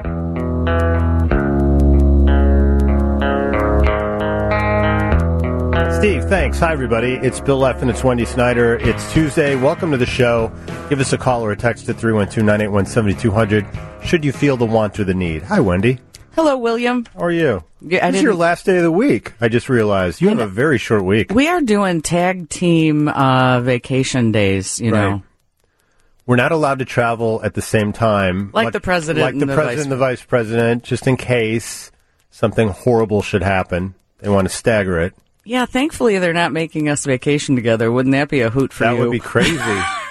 Steve, thanks. Hi, everybody. It's Bill Leff and it's Wendy Snyder. It's Tuesday. Welcome to the show. Give us a call or a text at 312-981-7200 should you feel the want or the need. Hi, Wendy. Hello, William. How are you? Yeah, this is your last day of the week. I just realized. You have a very short week. We are doing tag team vacation days, you know. We're not allowed to travel at the same time. Like the president and the vice president, just in case something horrible should happen. They want to stagger it. Yeah, thankfully they're not making us vacation together. Wouldn't that be a hoot for you? That would be crazy.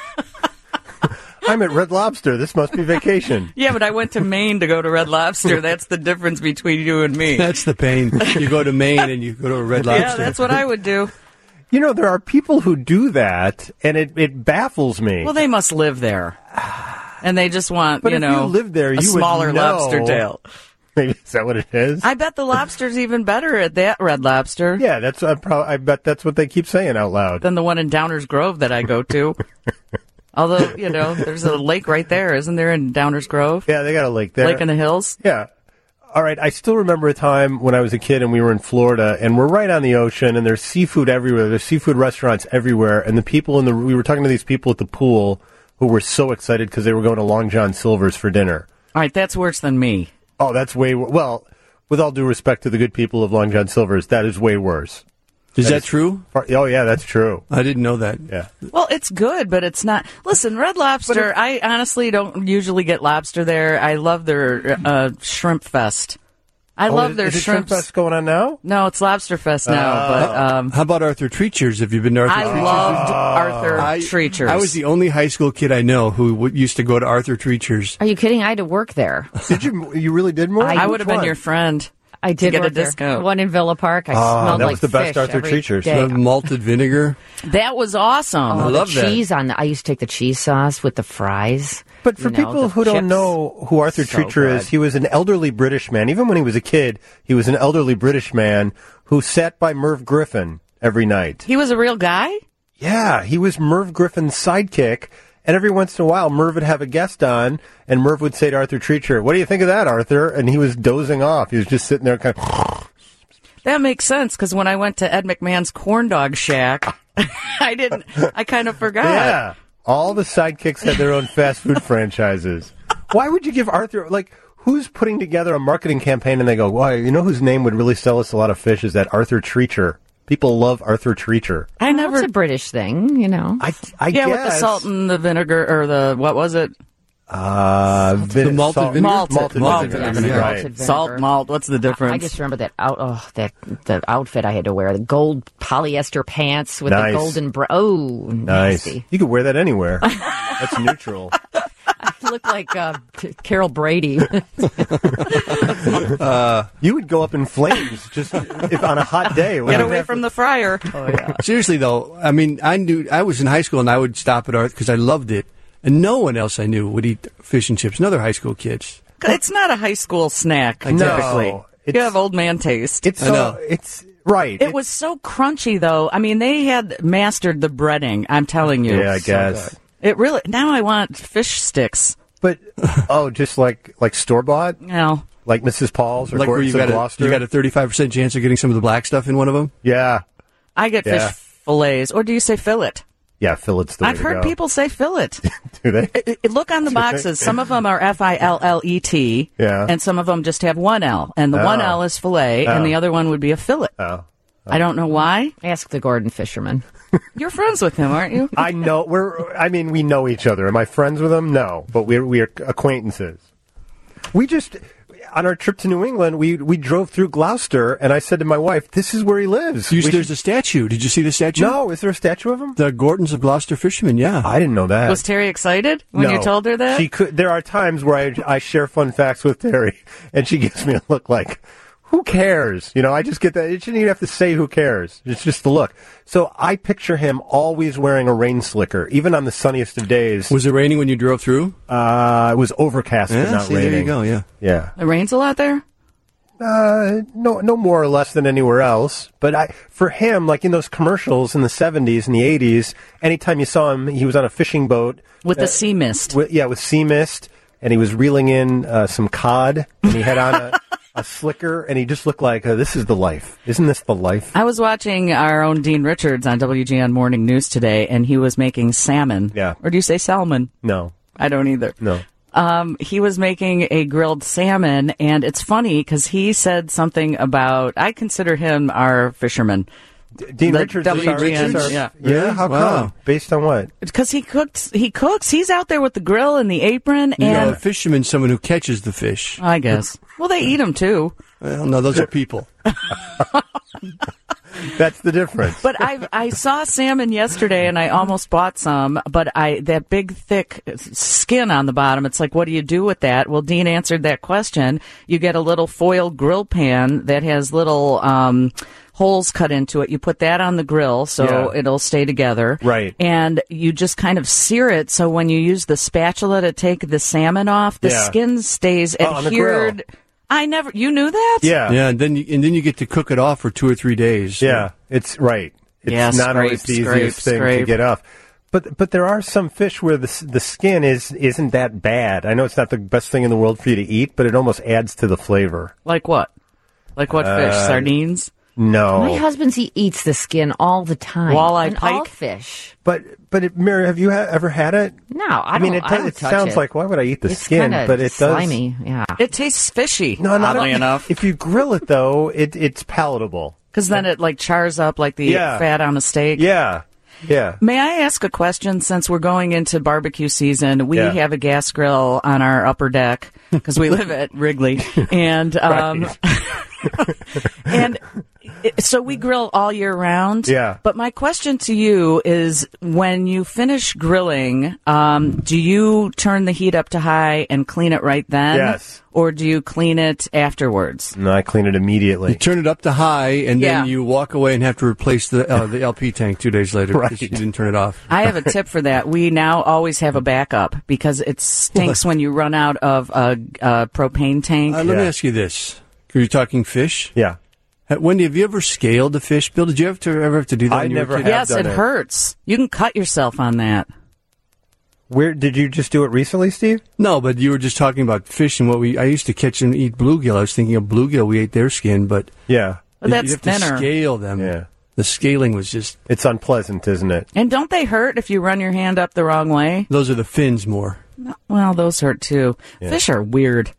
I'm at Red Lobster. This must be vacation. Yeah, but I went to Maine to go to Red Lobster. That's the difference between you and me. That's the pain. You go to Maine and you go to a Red Lobster. Yeah, that's what I would do. You know, there are people who do that, and it baffles me. Well, they must live there. And they just want, but if you live there, a smaller lobster tail. Maybe is that what it is? I bet the lobster's even better at that Red Lobster. Yeah, that's I bet that's what they keep saying out loud. Than the one in Downers Grove that I go to. Although, there's a lake right there, isn't there, in Downers Grove? Yeah, they got a lake there. Lake in the hills? Yeah. All right, I still remember a time when I was a kid and we were in Florida, and we're right on the ocean, and there's seafood everywhere. There's seafood restaurants everywhere, and the people we were talking to these people at the pool who were so excited because they were going to Long John Silver's for dinner. All right, that's worse than me. Oh, that's well, with all due respect to the good people of Long John Silver's, that is way worse. Is that true? Oh, yeah, that's true. I didn't know that. Yeah. Well, it's good, but it's not. Listen, Red Lobster, I honestly don't usually get lobster there. I love their shrimp fest. I love their shrimp fest going on now? No, it's Lobster Fest now. But how about Arthur Treacher's? Have you been to Arthur Treacher's? I loved Arthur Treacher's. I was the only high school kid I know who used to go to Arthur Treacher's. Are you kidding? I had to work there. Did you? You really did more? I would have been your friend. I did get work a discount. One in Villa Park. I smelled that like was the best fish Arthur every Treacher's. day. Malted vinegar. That was awesome. I love the cheese on. I used to take the cheese sauce with the fries. But for people who don't know who Arthur Treacher is, he was an elderly British man. Even when he was a kid, he was an elderly British man who sat by Merv Griffin every night. He was a real guy? Yeah, he was Merv Griffin's sidekick. And every once in a while, Merv would have a guest on, and Merv would say to Arthur Treacher, "What do you think of that, Arthur?" And he was dozing off. He was just sitting there kind of... That makes sense, because when I went to Ed McMahon's Corn Dog Shack, I kind of forgot. Yeah. All the sidekicks had their own fast food franchises. Why would you give Arthur, who's putting together a marketing campaign and they go, "Well, you know whose name would really sell us a lot of fish is that Arthur Treacher." People love Arthur Treacher. It's a British thing, you know. I yeah, guess. With the salt and the vinegar, or what was it? The malted vinegar? Malted vinegar. Right. Vinegar. Salt, malt, what's the difference? I just remember that the outfit I had to wear, the gold polyester pants with the golden nasty. Nice. You could wear that anywhere. That's neutral. I look like Carol Brady. You would go up in flames just if on a hot day. Get away from the fryer. Oh, yeah. Seriously, though, I mean, I was in high school and I would stop at Arthur because I loved it. And no one else I knew would eat fish and chips, and other high school kids. It's not a high school snack, typically. You have old man taste. It's right. It was so crunchy, though. I mean, they had mastered the breading, I'm telling you. Yeah, I guess. It really, now I want fish sticks. But, just like store-bought? No. Like Mrs. Paul's or like where Gordon's of Gloucester? you got a 35% chance of getting some of the black stuff in one of them? Yeah. I get fish fillets. Or do you say fillet? Yeah, fillet's the way I've heard people say fillet. Do they? Look on the boxes. Some of them are Fillet, and some of them just have one L. And the one L is fillet, and the other one would be a fillet. Oh. I don't know why. Ask the Gordon fisherman. You're friends with him, aren't you? I know. We know each other. Am I friends with him? No, but we are acquaintances. We just... On our trip to New England, we drove through Gloucester, and I said to my wife, "This is where he lives." There's a statue. Did you see the statue? No, is there a statue of him? The Gordons of Gloucester fishermen, yeah. I didn't know that. Was Terry excited when you told her that? She could. There are times where I share fun facts with Terry, and she gives me a look like, who cares? I just get that. You shouldn't even have to say who cares. It's just the look. So I picture him always wearing a rain slicker, even on the sunniest of days. Was it raining when you drove through? It was overcast, but not raining. There you go, yeah. Yeah. It rains a lot there? No more or less than anywhere else. But for him, like in those commercials in the 70s and the 80s, anytime you saw him, he was on a fishing boat. With the sea mist. With sea mist. and he was reeling in some cod, and he had on a slicker, and he just looked like, this is the life. Isn't this the life? I was watching our own Dean Richards on WGN Morning News today, and he was making salmon. Yeah. Or do you say salmon? No. I don't either. No. He was making a grilled salmon, and it's funny because he said something about, I consider him our fisherman. Dean Richards? Yeah. Yeah? How come? Based on what? Because he cooks. He's out there with the grill and the apron. And a fisherman's someone who catches the fish. I guess. Well, they eat them too. Well, no, those are people. That's the difference. But I saw salmon yesterday, and I almost bought some. But that big, thick skin on the bottom. It's like, what do you do with that? Well, Dean answered that question. You get a little foil grill pan that has little holes cut into it. You put that on the grill so it'll stay together. Right. And you just kind of sear it so when you use the spatula to take the salmon off, the skin stays adhered. On the grill. You knew that? Yeah. Yeah, and then you get to cook it off for 2 or 3 days. Yeah, it's right. It's not always the easiest thing to get off. But there are some fish where the skin isn't that bad. I know it's not the best thing in the world for you to eat, but it almost adds to the flavor. Like what? Like what fish? Sardines? No. My husband, he eats the skin all the time. Walleye, and pike? all fish. But Mary, have you ever had it? No, I don't. It sounds like, why would I eat the skin? But it slimy, does. Yeah. It tastes fishy. No, oddly enough. If you grill it though, it's palatable. Because then it like chars up like the fat on a steak. Yeah. Yeah. May I ask a question? Since we're going into barbecue season, we have a gas grill on our upper deck because we live at Wrigley, and and so we grill all year round. Yeah. But my question to you is, when you finish grilling, do you turn the heat up to high and clean it right then? Yes. Or do you clean it afterwards? No, I clean it immediately. You turn it up to high, and then you walk away and have to replace the LP tank 2 days later because you didn't turn it off. I have a tip for that. We now always have a backup because it stinks when you run out of a propane tank. Let me ask you this. Are you talking fish? Yeah. Wendy, have you ever scaled a fish? Bill, did you ever have to do that? I never have. Yes, it hurts. You can cut yourself on that. Where did you just do it recently, Steve? No, but you were just talking about fish and I used to catch and eat bluegill. I was thinking of bluegill. We ate their skin, but yeah, but that's you have thinner. to scale them. Yeah, the scaling was just it's unpleasant, isn't it? And don't they hurt if you run your hand up the wrong way? Those are the fins more. Well, those hurt too. Yeah. Fish are weird.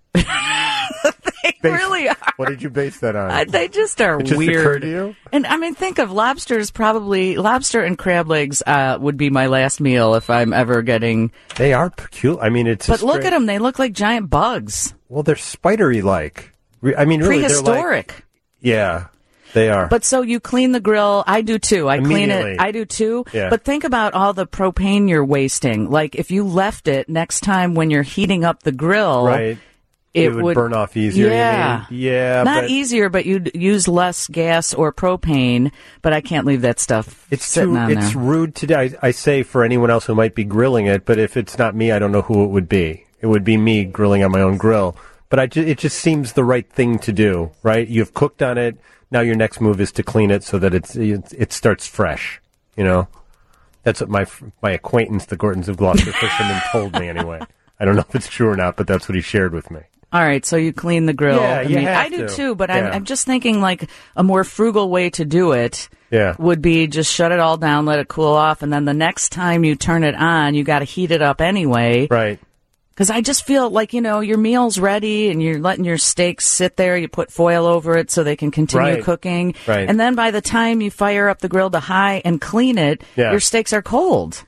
They really are. What did you base that on? They just are it just weird. Occurred to you? And I mean, think of lobsters. Probably lobster and crab legs would be my last meal if I'm ever getting. They are peculiar. I mean, it's. But look at them; they look like giant bugs. Well, they're spidery-like. I mean, really, prehistoric. They're like, yeah, they are. But so you clean the grill. I do too. I clean it. I do too. Yeah. But think about all the propane you're wasting. Like if you left it next time when you're heating up the grill, right. It would burn off easier. Yeah. Yeah. Not easier, but you'd use less gas or propane. But I can't leave that stuff sitting on there. It's rude today. I say for anyone else who might be grilling it, but if it's not me, I don't know who it would be. It would be me grilling on my own grill. But it just seems the right thing to do, right? You've cooked on it. Now your next move is to clean it so that it starts fresh. You know, that's what my acquaintance, the Gortons of Gloucester fisherman, told me anyway. I don't know if it's true or not, but that's what he shared with me. All right, so you clean the grill. Yeah, I do too, but I'm just thinking like a more frugal way to do it would be just shut it all down, let it cool off, and then the next time you turn it on, you got to heat it up anyway. Right. Because I just feel like, your meal's ready and you're letting your steaks sit there. You put foil over it so they can continue cooking. Right. And then by the time you fire up the grill to high and clean it, your steaks are cold.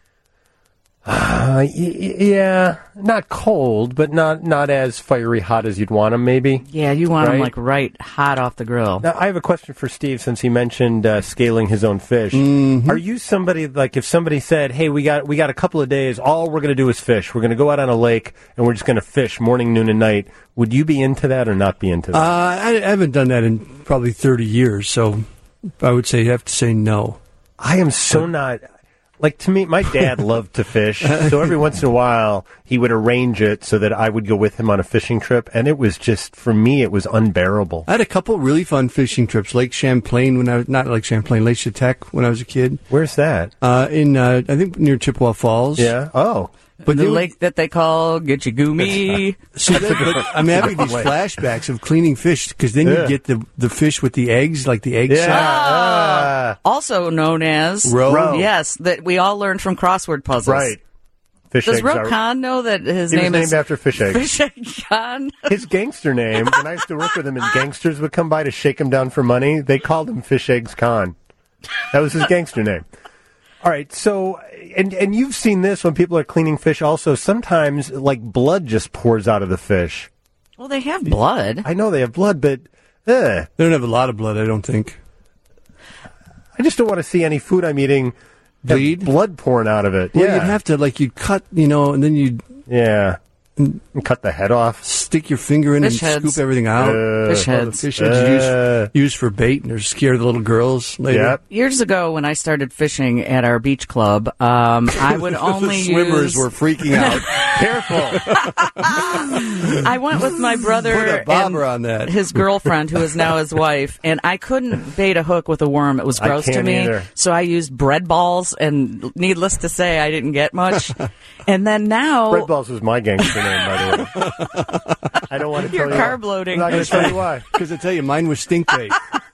Yeah, not cold, but not as fiery hot as you'd want them, maybe. Yeah, you want them like right hot off the grill. Now, I have a question for Steve, since he mentioned scaling his own fish. Mm-hmm. Are you somebody, like if somebody said, hey, we got a couple of days, all we're going to do is fish. We're going to go out on a lake, and we're just going to fish morning, noon, and night. Would you be into that or not be into that? I haven't done that in probably 30 years, so I would say you have to say no. I am so not... Like, to me, my dad loved to fish, so every once in a while, he would arrange it so that I would go with him on a fishing trip, and it was just, for me, it was unbearable. I had a couple really fun fishing trips, Lake Champlain Lake Chautauqua when I was a kid. Where's that? I think near Chippewa Falls. Yeah? Oh. But the lake that they call Gitchagumi. So I'm having these flashbacks of cleaning fish because then you get the fish with the eggs, like the egg sac. Also known as roe. Yes, that we all learned from crossword puzzles. Right. Fish Does eggs Ro Khan know that his name was is named after Fish Eggs? Fish Egg Khan? His gangster name, when I used to work with him and gangsters would come by to shake him down for money, they called him Fish Eggs Khan. That was his gangster name. All right, so, and you've seen this when people are cleaning fish also. Sometimes, like, blood just pours out of the fish. Well, they have blood. I know they have blood, but, They don't have a lot of blood, I don't think. I just don't want to see any food I'm eating bleed, blood pouring out of it. Well, yeah, you'd have to, like, you'd cut, and then you'd... Yeah. And cut the head off. Stick your finger in Fish and heads. scoop everything out. Fish heads. The fish heads used for bait, and they're scared of the little girls later. Yep. Years ago, when I started fishing at our beach club, I would only the swimmers were freaking out. Careful. I went with my brother Put a bobber and on that. his girlfriend, who is now his wife, and I couldn't bait a hook with a worm. It was gross to can't me. either. So I used bread balls, and needless to say, I didn't get much. And then now... Bread Balls was my gangster name, by the way. I don't want to tell You're you. carb loading. I'm not going to tell you why. Because I tell you, mine was stink bait.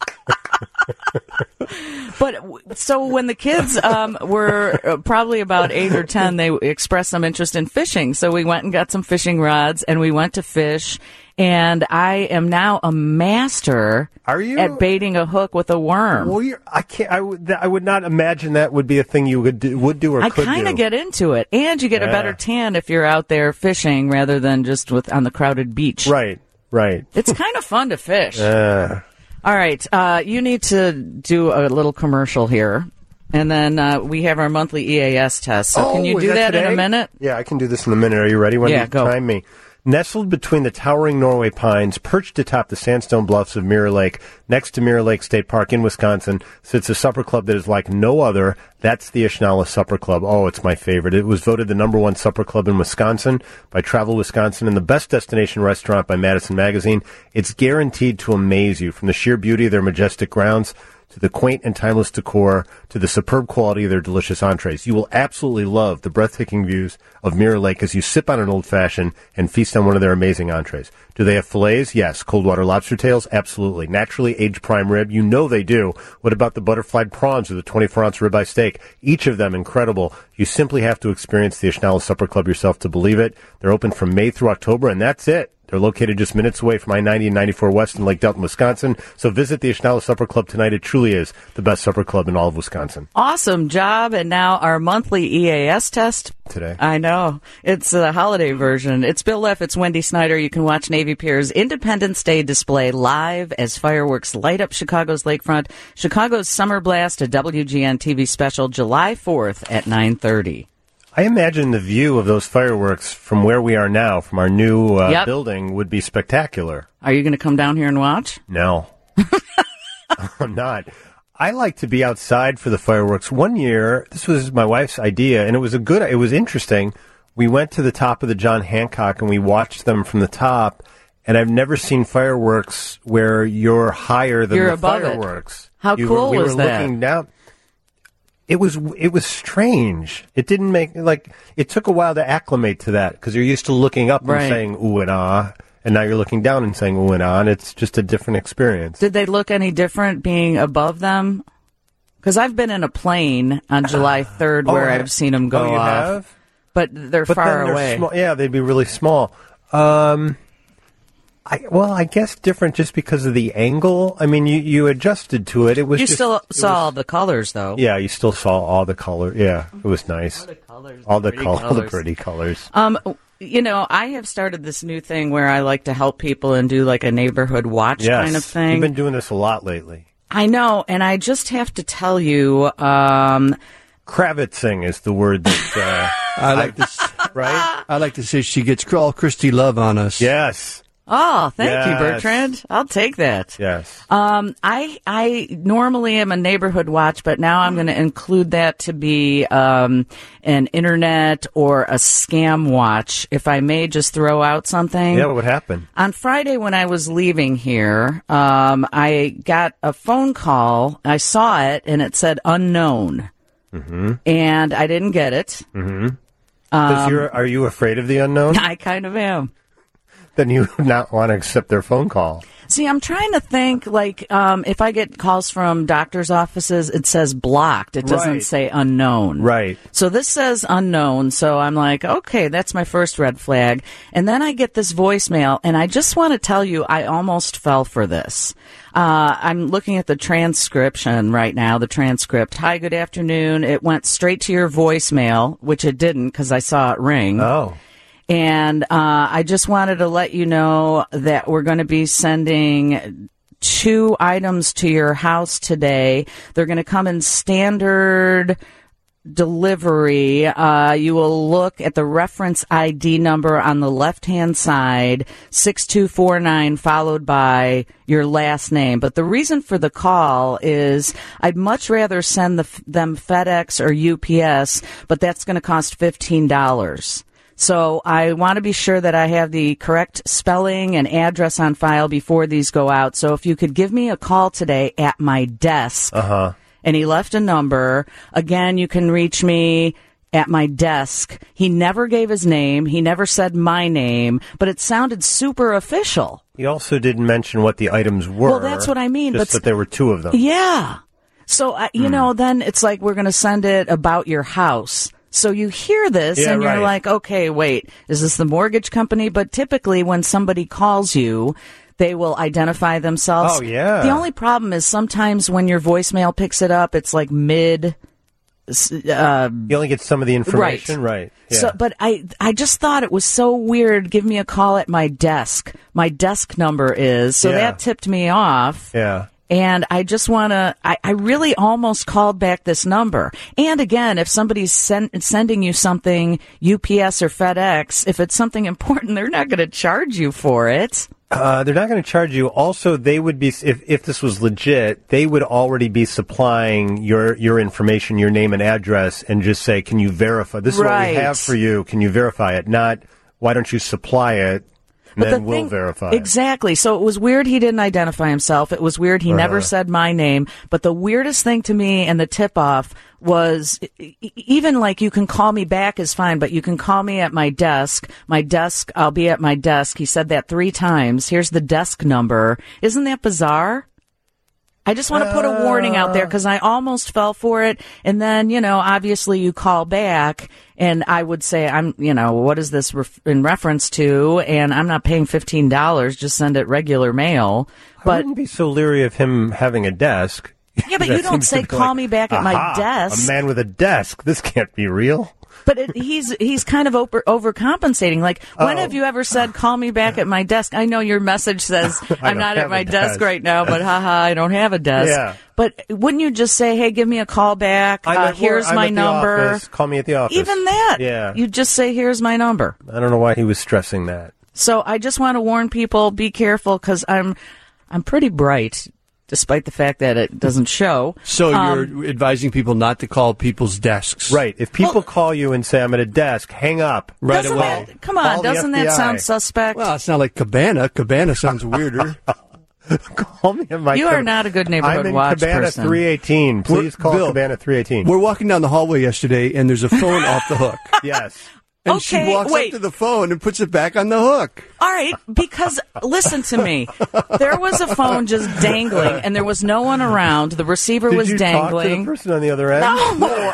But so when the kids were probably about 8 or 10, they expressed some interest in fishing. So we went and got some fishing rods, and we went to fish. And I am now a master Are you? at baiting a hook with a worm. Well, I can't. I would not imagine that would be a thing you would do or I could do. kind of get into it, and you get a better tan if you're out there fishing rather than just on the crowded beach. Right. It's kind of fun to fish. All right, you need to do a little commercial here, and then we have our monthly EAS test. So can you do that in a minute? Yeah, I can do this in a minute. Are you ready? When you go. time me. Nestled between the towering Norway pines, perched atop the sandstone bluffs of Mirror Lake, next to Mirror Lake State Park in Wisconsin, sits a supper club that is like no other. That's the Ishnala Supper Club. Oh, it's my favorite. It was voted the #1 supper club in Wisconsin by Travel Wisconsin and the best destination restaurant by Madison Magazine. It's guaranteed to amaze you, from the sheer beauty of their majestic grounds to the quaint and timeless decor, to the superb quality of their delicious entrees. You will absolutely love the breathtaking views of Mirror Lake as you sip on an old-fashioned and feast on one of their amazing entrees. Do they have fillets? Yes. Cold water lobster tails? Absolutely. Naturally aged prime rib? You know they do. What about the butterflied prawns or the 24-ounce ribeye steak? Each of them incredible. You simply have to experience the Ishnala Supper Club yourself to believe it. They're open from May through October, and that's it. They're located just minutes away from I-90 and 94 West in Lake Delton, Wisconsin. So visit the Ishnala Supper Club tonight. It truly is the best supper club in all of Wisconsin. Awesome job. And now our monthly EAS test. Today. I know. It's the holiday version. It's Bill Leff. It's Wendy Snyder. You can watch Navy Pier's Independence Day display live as fireworks light up Chicago's lakefront. Chicago's Summer Blast, a WGN TV special, July 4th at 9:30. I imagine the view of those fireworks from where we are now, from our new building, would be spectacular. Are you going to come down here and watch? No. I'm not. I like to be outside for the fireworks. One year, this was my wife's idea, and it was interesting. We went to the top of the John Hancock, and we watched them from the top, and I've never seen fireworks where you're higher than You're the above fireworks. It. How cool we was were that? Looking down. It was strange. It didn't it took a while to acclimate to that because you're used to looking up and saying ooh and ah, and now you're looking down and saying ooh and ah, and it's just a different experience. Did they look any different being above them? Because I've been in a plane on July 3rd where I've seen them go you off. Have? But they're far away. Small. Yeah, they'd be really small. I guess different just because of the angle. I mean, you adjusted to it. It was. You still saw all the colors, though. Yeah, you still saw all the color. Yeah, it was nice. All the pretty colors. I have started this new thing where I like to help people and do like a neighborhood watch kind of thing. You've been doing this a lot lately. I know, and I just have to tell you, Kravitzing is the word that I like this. Right? I like to say she gets all Christy Love on us. Yes. Oh, thank you, Bertrand. I'll take that. Yes. I normally am a neighborhood watch, but now I'm going to include that to be an internet or a scam watch. If I may just throw out something. Yeah, what happened? On Friday when I was leaving here, I got a phone call. I saw it, and it said unknown. Mm-hmm. And I didn't get it. Mm-hmm. Are you afraid of the unknown? I kind of am. Then you would not want to accept their phone call. See, I'm trying to think, like, if I get calls from doctor's offices, it says blocked. It doesn't say unknown. Right. So this says unknown. So I'm like, okay, that's my first red flag. And then I get this voicemail, and I just want to tell you, I almost fell for this. I'm looking at the transcription right now, the transcript. Hi, good afternoon. It went straight to your voicemail, which it didn't because I saw it ring. Oh. And I just wanted to let you know that we're going to be sending 2 items to your house today. They're going to come in standard delivery. You will look at the reference ID number on the left-hand side, 6249, followed by your last name. But the reason for the call is I'd much rather send them FedEx or UPS, but that's going to cost $15. So I want to be sure that I have the correct spelling and address on file before these go out. So if you could give me a call today at my desk. Uh-huh. And he left a number. Again, you can reach me at my desk. He never gave his name. He never said my name, but it sounded super official. He also didn't mention what the items were. Well, that's what I mean. Just that there were 2 of them. Yeah. So, you know, then it's like we're going to send it about your house. So you hear this and you're like, okay, wait, is this the mortgage company? But typically when somebody calls you, they will identify themselves. Oh, yeah. The only problem is sometimes when your voicemail picks it up, it's like mid. You only get some of the information, right? Yeah. So, but I just thought it was so weird. Give me a call at my desk. My desk number is. So that tipped me off. Yeah. And I just want to, I really almost called back this number. And again, if somebody's sending you something, UPS or FedEx, if it's something important, they're not going to charge you for it. They're not going to charge you. Also, they would be, if this was legit, they would already be supplying your information, your name and address, and just say, can you verify? This is what we have for you. Can you verify it? Not, why don't you supply it? And then we'll verify. Exactly. So it was weird he didn't identify himself. It was weird he never said my name. But the weirdest thing to me and the tip-off was even like you can call me back is fine, but you can call me at my desk. My desk, I'll be at my desk. He said that 3 times. Here's the desk number. Isn't that bizarre? I just want to put a warning out there because I almost fell for it. And then, you know, obviously you call back and I would say, what is this in reference to? And I'm not paying $15. Just send it regular mail. But I wouldn't be so leery of him having a desk. Yeah, but you don't say, call me back at my desk. A man with a desk. This can't be real. But he's kind of overcompensating. Like, when have you ever said, call me back at my desk? I know your message says, I'm not at my desk right now, but I don't have a desk. Yeah. But wouldn't you just say, hey, give me a call back. Here's my number. Office. Call me at the office. Even that. Yeah. You just say, here's my number. I don't know why he was stressing that. So I just want to warn people, be careful, because I'm pretty bright, despite the fact that it doesn't show. So you're advising people not to call people's desks. Right. If people call you and say, I'm at a desk, hang up right away. Come on, doesn't that sound suspect? Well, it's not like Cabana. Cabana sounds weirder. Call me at my You are not a good neighborhood watch person. I'm in person. Cabana 318. Please call Bill, Cabana 318. We're walking down the hallway yesterday, and there's a phone off the hook. Yes. And she walks up to the phone and puts it back on the hook. All right, because listen to me. There was a phone just dangling, and there was no one around. The receiver was Did you dangling. talk to the person on the other end? No.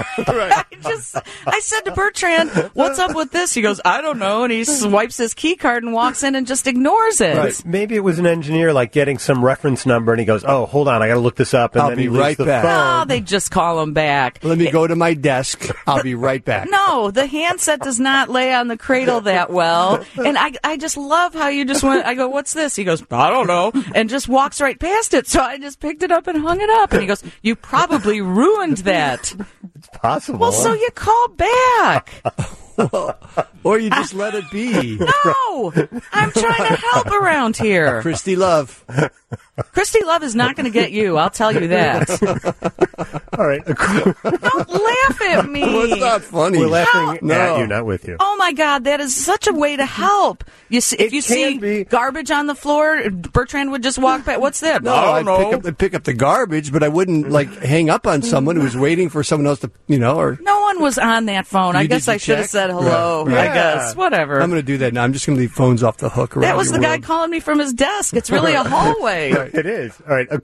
I said to Bertrand, what's up with this? He goes, I don't know. And he swipes his key card and walks in and just ignores it. Right. Maybe it was an engineer like getting some reference number, and he goes, oh, hold on, I got to look this up. And I'll then be he right the back. phone. No, they just call him back. Let me go to my desk. I'll be right back. No, the handset does not lay on the cradle that well. And I just love how you just went, I go, what's this? He goes, I don't know. And just walks right past it. So I just picked it up and hung it up. And he goes, you probably ruined that. It's possible. Well, so you call back. Or you just let it be. No, I'm trying to help around here. Christy Love. Christy Love is not going to get you. I'll tell you that. All right. Don't laugh at me. Well, it's not funny. We're laughing No. at you, not with you. Oh my God, that is such a way to help. You see, if you see garbage on the floor, Bertrand would just walk back. What's that? No, I'd pick up the garbage, but I wouldn't like hang up on someone who was waiting for someone else to, or. No one one was on that phone. I guess I should have said hello. Right. I guess. Whatever. I'm going to do that now. I'm just going to leave phones off the hook around That was the your guy world. calling me from his desk. It's really a hallway. It is. All right.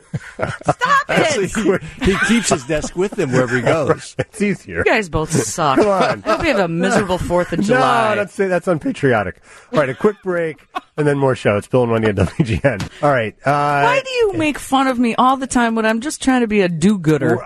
Stop it! He keeps his desk with him wherever he goes. It's easier. You guys both suck. Come on. I hope you have a miserable 4th of July. No, that's unpatriotic. All right, a quick break, and then more show. It's Bill and Wendy at WGN. All right. Why do you make fun of me all the time when I'm just trying to be a do-gooder?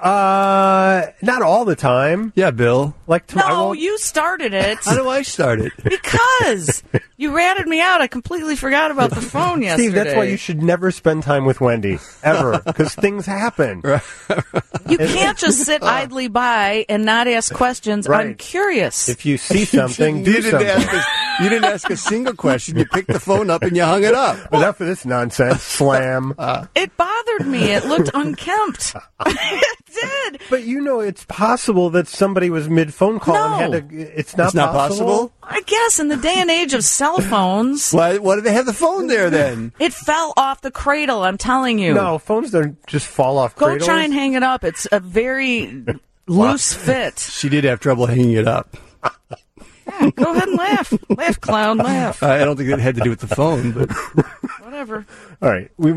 Not all the time. Yeah, Bill. Like No, you started it. How do I start it? Because you ratted me out. I completely forgot about the phone yesterday. Steve, that's why you should never spend time with Wendy, ever, because things happen. You can't just sit idly by and not ask questions. Right. I'm curious. If you see something, do something. You didn't ask a single question. You picked the phone up and you hung it up. Enough for this nonsense. Slam. It bothered me. It looked unkempt. It did. But it's possible that somebody was mid-phone call and had to... It's not possible? I guess in the day and age of cell phones... Why did they have the phone there then? It fell off the cradle, I'm telling you. No, phones don't just fall off cradles. Go try and hang it up. It's a very loose fit. She did have trouble hanging it up. Yeah, go ahead and laugh. Laugh, clown, laugh. I don't think it had to do with the phone, but Whatever. All right, we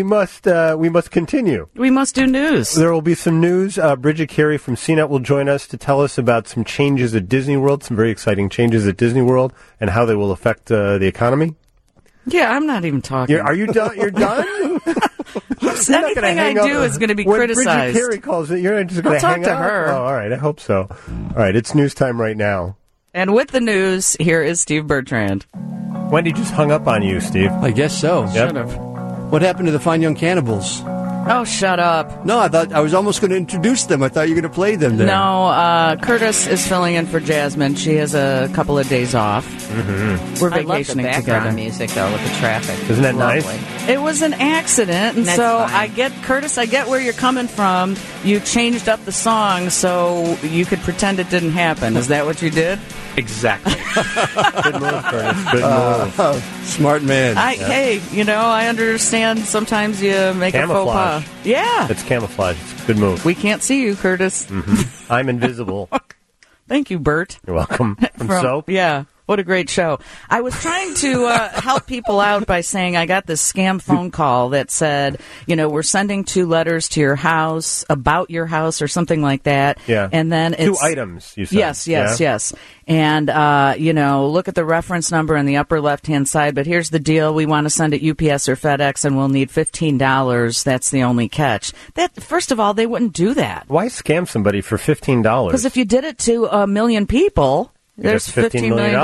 must continue. We must do news. There will be some news. Bridget Carey from CNET will join us to tell us about some changes at Disney World, some very exciting changes at Disney World, and how they will affect the economy. Yeah, I'm not even talking. Are you done? You're done? Anything I do is going to be criticized. When Bridget Carey calls it, you're just going to hang talk to up? her. Oh, all right, I hope so. All right, it's news time right now. And with the news, here is Steve Bertrand. Wendy just hung up on you, Steve. I guess so. Yep. Should have. What happened to the Fine Young Cannibals? Oh, shut up. No, I thought I was almost going to introduce them. I thought you were going to play them there. No, Curtis is filling in for Jasmine. She has a couple of days off. Mm-hmm. We're I love the vacationing background together. music, though, with the traffic. Isn't that Lovely. nice? It was an accident, and That's so fine. I get, Curtis, I get where you're coming from. You changed up the song so you could pretend it didn't happen. Is that what you did? Exactly. Good move, Curtis. Good move. Smart man. Hey, I understand sometimes you make a faux Camouflage. pas. Yeah. It's camouflage. It's a good move. We can't see you, Curtis. I'm invisible. Thank you, Bert. You're welcome. From Soap? Yeah. What a great show. I was trying to help people out by saying I got this scam phone call that said, we're sending 2 letters to your house, about your house, or something like that. Yeah. And then 2 it's... items, you said. Yes. And, look at the reference number on the upper left-hand side. But here's the deal. We want to send it UPS or FedEx, and we'll need $15. That's the only catch. First of all, they wouldn't do that. Why scam somebody for $15? Because if you did it to 1 million people... There's $15 million.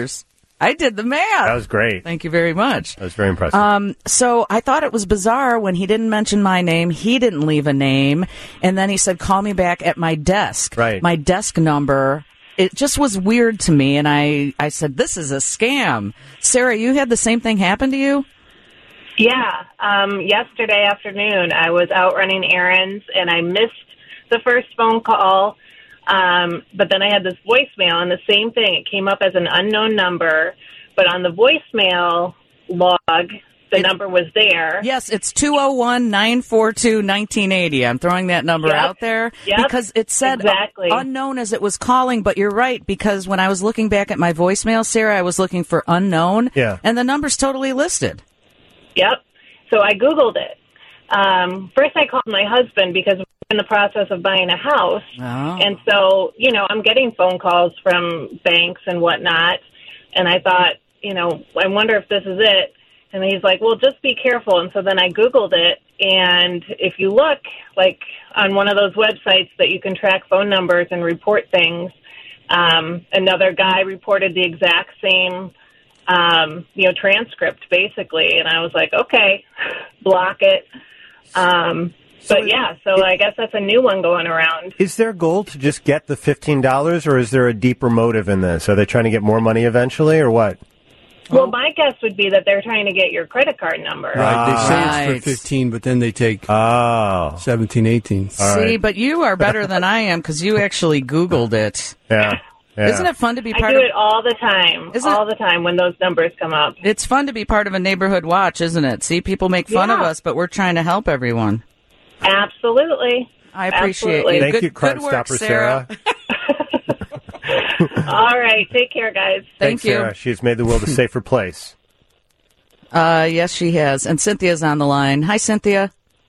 I did the math. That was great. Thank you very much. That was very impressive. So I thought it was bizarre when he didn't mention my name. He didn't leave a name. And then he said, call me back at my desk. Right. My desk number. It just was weird to me. And I said, this is a scam. Sarah, you had the same thing happen to you? Yeah. Yesterday afternoon, I was out running errands, and I missed the first phone call. But then I had this voicemail, and the same thing. It came up as an unknown number, but on the voicemail log, the number was there. Yes, it's 201-942-1980. I'm throwing that number out there because it said exactly. Unknown as it was calling, but you're right, because when I was looking back at my voicemail, Sarah, I was looking for unknown, and the number's totally listed. Yep. So I Googled it. First I called my husband because we're in the process of buying a house. Oh. And so, I'm getting phone calls from banks and whatnot. And I thought, I wonder if this is it. And he's like, well, just be careful. And so then I Googled it. And if you look, like, on one of those websites that you can track phone numbers and report things, another guy reported the exact same transcript, basically. And I was like, okay, block it. So I guess that's a new one going around. Is their goal to just get the $15, or is there a deeper motive in this? Are they trying to get more money eventually, or what? Well, my guess would be that they're trying to get your credit card number. Right. They say it's for 15, but then they take 17, 18. See, but you are better than I am because you actually Googled it. Yeah. Isn't it fun to be part I do of it all the time. All the time when those numbers come up. It's fun to be part of a neighborhood watch, isn't it? See, people make fun of us, but we're trying to help everyone. Absolutely. I appreciate you. Thank you, Good work, Crime Stopper Sarah. All right. Take care, guys. Thank you. Sarah. She has made the world a safer place. Yes, she has. And Cynthia's on the line. Hi, Cynthia.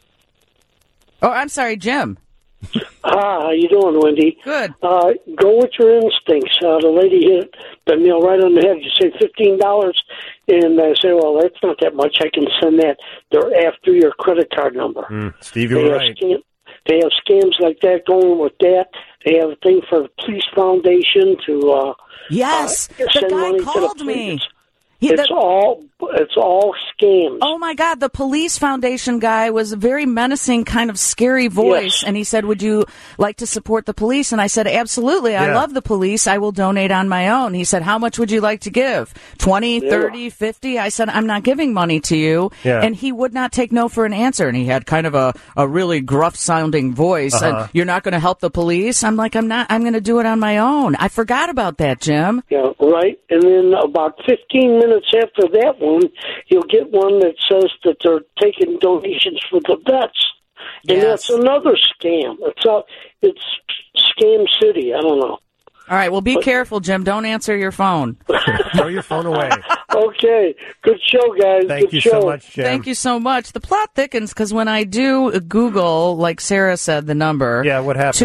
Oh, I'm sorry, Jim. How you doing, Wendy? Good. Go with your instincts. The lady hit the nail right on the head. You say $15, and I say, well, that's not that much. I can send that. They're after your credit card number. Steve, you're right. They have scams like that going with that. They have a thing for the Police Foundation to Yes, the send guy money called to the me. police. It's all scams. Oh, my God. The Police Foundation guy was a very menacing, kind of scary voice. Yes. And he said, would you like to support the police? And I said, absolutely. I love the police. I will donate on my own. He said, how much would you like to give? 20, 30, 50? I said, I'm not giving money to you. Yeah. And he would not take no for an answer. And he had kind of a really gruff-sounding voice. And you're not going to help the police? I'm like, I'm not. I'm going to do it on my own. I forgot about that, Jim. Yeah, right. And then about 15 minutes after that one, you'll get one that says that they're taking donations for the vets. And that's another scam. It's Scam City. I don't know. All right, well, be careful, Jim. Don't answer your phone. Throw your phone away. Okay. Good show, guys. Thank you so much, Jim. Thank you so much. The plot thickens because when I do Google, like Sarah said, the number. Yeah, what happens?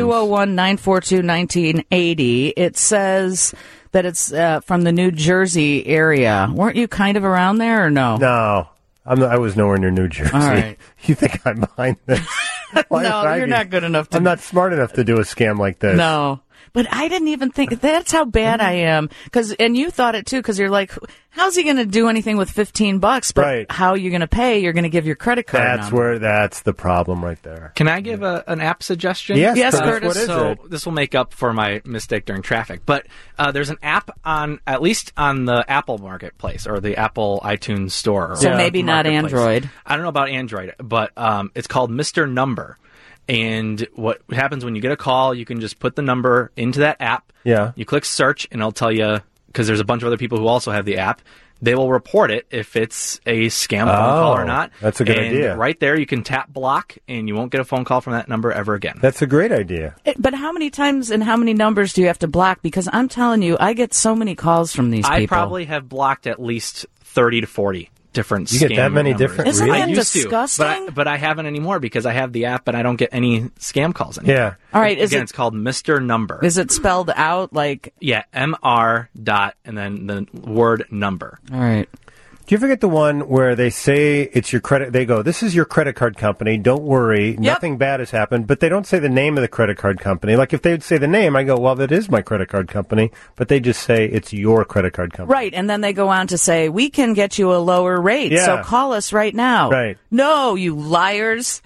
201-942-1980, it says that it's from the New Jersey area. Weren't you kind of around there or no? No. I was nowhere near New Jersey. All right. You think I'm behind this? No, you're not good enough to. I'm not smart enough to do a scam like this. No. But I didn't even think that's how bad I am. And you thought it too, because you're like, how's he going to do anything with $15? But right. How are you going to pay? You're going to give your credit card number. That's the problem right there. Can I give an app suggestion? Yes, Curtis. What is it? This will make up for my mistake during traffic. But there's an app at least on the Apple Marketplace or the Apple iTunes Store. So maybe not Android. I don't know about Android, but it's called Mr. Number. And what happens when you get a call, you can just put the number into that app. Yeah. You click search, and it'll tell you, because there's a bunch of other people who also have the app, they will report it if it's a scam phone call or not. That's a good idea. Right there, you can tap block, and you won't get a phone call from that number ever again. That's a great idea. But how many times and how many numbers do you have to block? Because I'm telling you, I get so many calls from these people. I probably have blocked at least 30 to 40 different scam You get that many numbers. different? Isn't really? that I used disgusting? to, but I haven't anymore because I have the app and I don't get any scam calls anymore. Yeah. All right. It's called Mr. Number. Is it spelled out like? Yeah, MR dot and then the word number. All right. Do you ever get the one where they say it's your credit? They go, "This is your credit card company. Don't worry, nothing bad has happened." But they don't say the name of the credit card company. Like if they would say the name, I go, "Well, that is my credit card company." But they just say it's your credit card company. Right, and then they go on to say, "We can get you a lower rate, so call us right now." Right. No, you liars.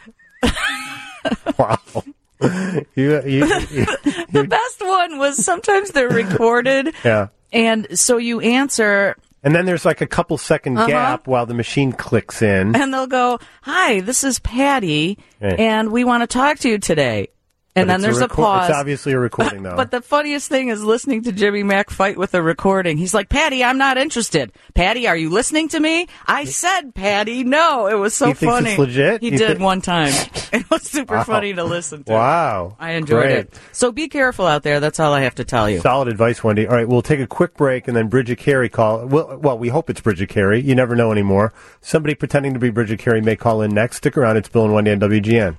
Wow. The best one was sometimes they're recorded. Yeah. And so you answer. And then there's like a couple second gap while the machine clicks in. And they'll go, "Hi, this is Patty, Right. and we want to talk to you today." And But then it's there's a pause. It's obviously a recording, though. But the funniest thing is listening to Jimmy Mack fight with the recording. He's like, "Patty, I'm not interested. Patty, are you listening to me?" I said, "Patty, no." It was so He thinks funny. it's legit? He You did think- one time. It was super Wow. funny to listen to. Wow. I enjoyed Great. it. So be careful out there. That's all I have to tell you. Solid advice, Wendy. All right, we'll take a quick break, and then Bridget Carey call. Well, we hope it's Bridget Carey. You never know anymore. Somebody pretending to be Bridget Carey may call in next. Stick around. It's Bill and Wendy on WGN.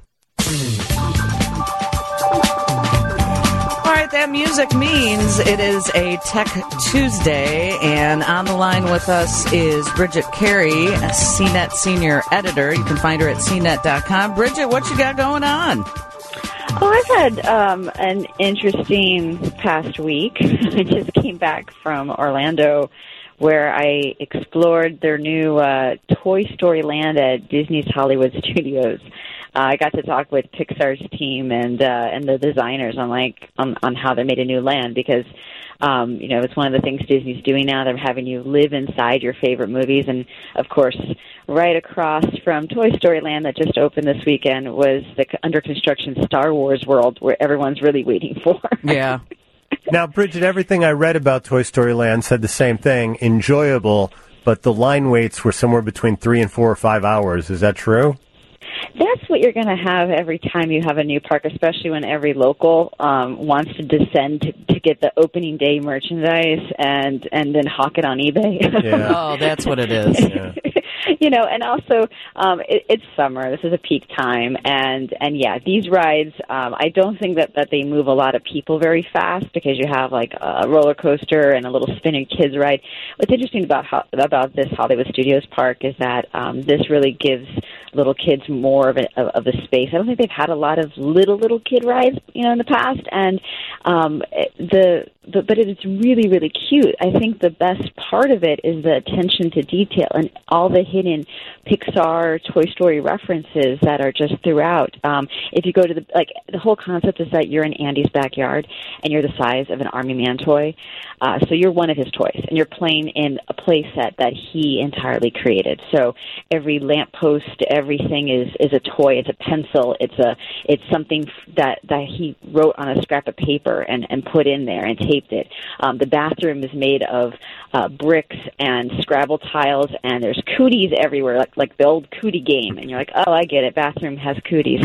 All right, that music means it is a Tech Tuesday, and on the line with us is Bridget Carey, a CNET senior editor. You can find her at cnet.com. Bridget, what you got going on? Oh, I've had an interesting past week. I just came back from Orlando, where I explored their new Toy Story Land at Disney's Hollywood Studios. I got to talk with Pixar's team and the designers on how they made a new land because it's one of the things Disney's doing now. They're having you live inside your favorite movies, and of course, right across from Toy Story Land that just opened this weekend was the under construction Star Wars World, where everyone's really waiting for. Yeah. Now, Bridget, everything I read about Toy Story Land said the same thing. Enjoyable, but the line waits were somewhere between 3 and 4 or 5 hours. Is that true? That's what you're going to have every time you have a new park, especially when every local wants to descend to get the opening day merchandise and then hawk it on eBay. Yeah. Oh, that's what it is. Yeah. And also it's summer. This is a peak time, and yeah, these rides. I don't think that they move a lot of people very fast because you have like a roller coaster and a little spinning kids ride. What's interesting about this Hollywood Studios park is that this really gives little kids more of a space. I don't think they've had a lot of little kid rides, in the past, and but it's really, really cute. I think the best part of it is the attention to detail and all the hidden Pixar, Toy Story references that are just throughout. If you go to the whole concept is that you're in Andy's backyard and you're the size of an Army Man toy. So you're one of his toys, and you're playing in a play set that he entirely created. So every lamppost, everything is a toy. It's a pencil. It's something that he wrote on a scrap of paper and put in there and taped it. The bathroom is made of bricks and Scrabble tiles, and there's cooties everywhere, like the old cootie game. And you're like, oh, I get it. Bathroom has cooties.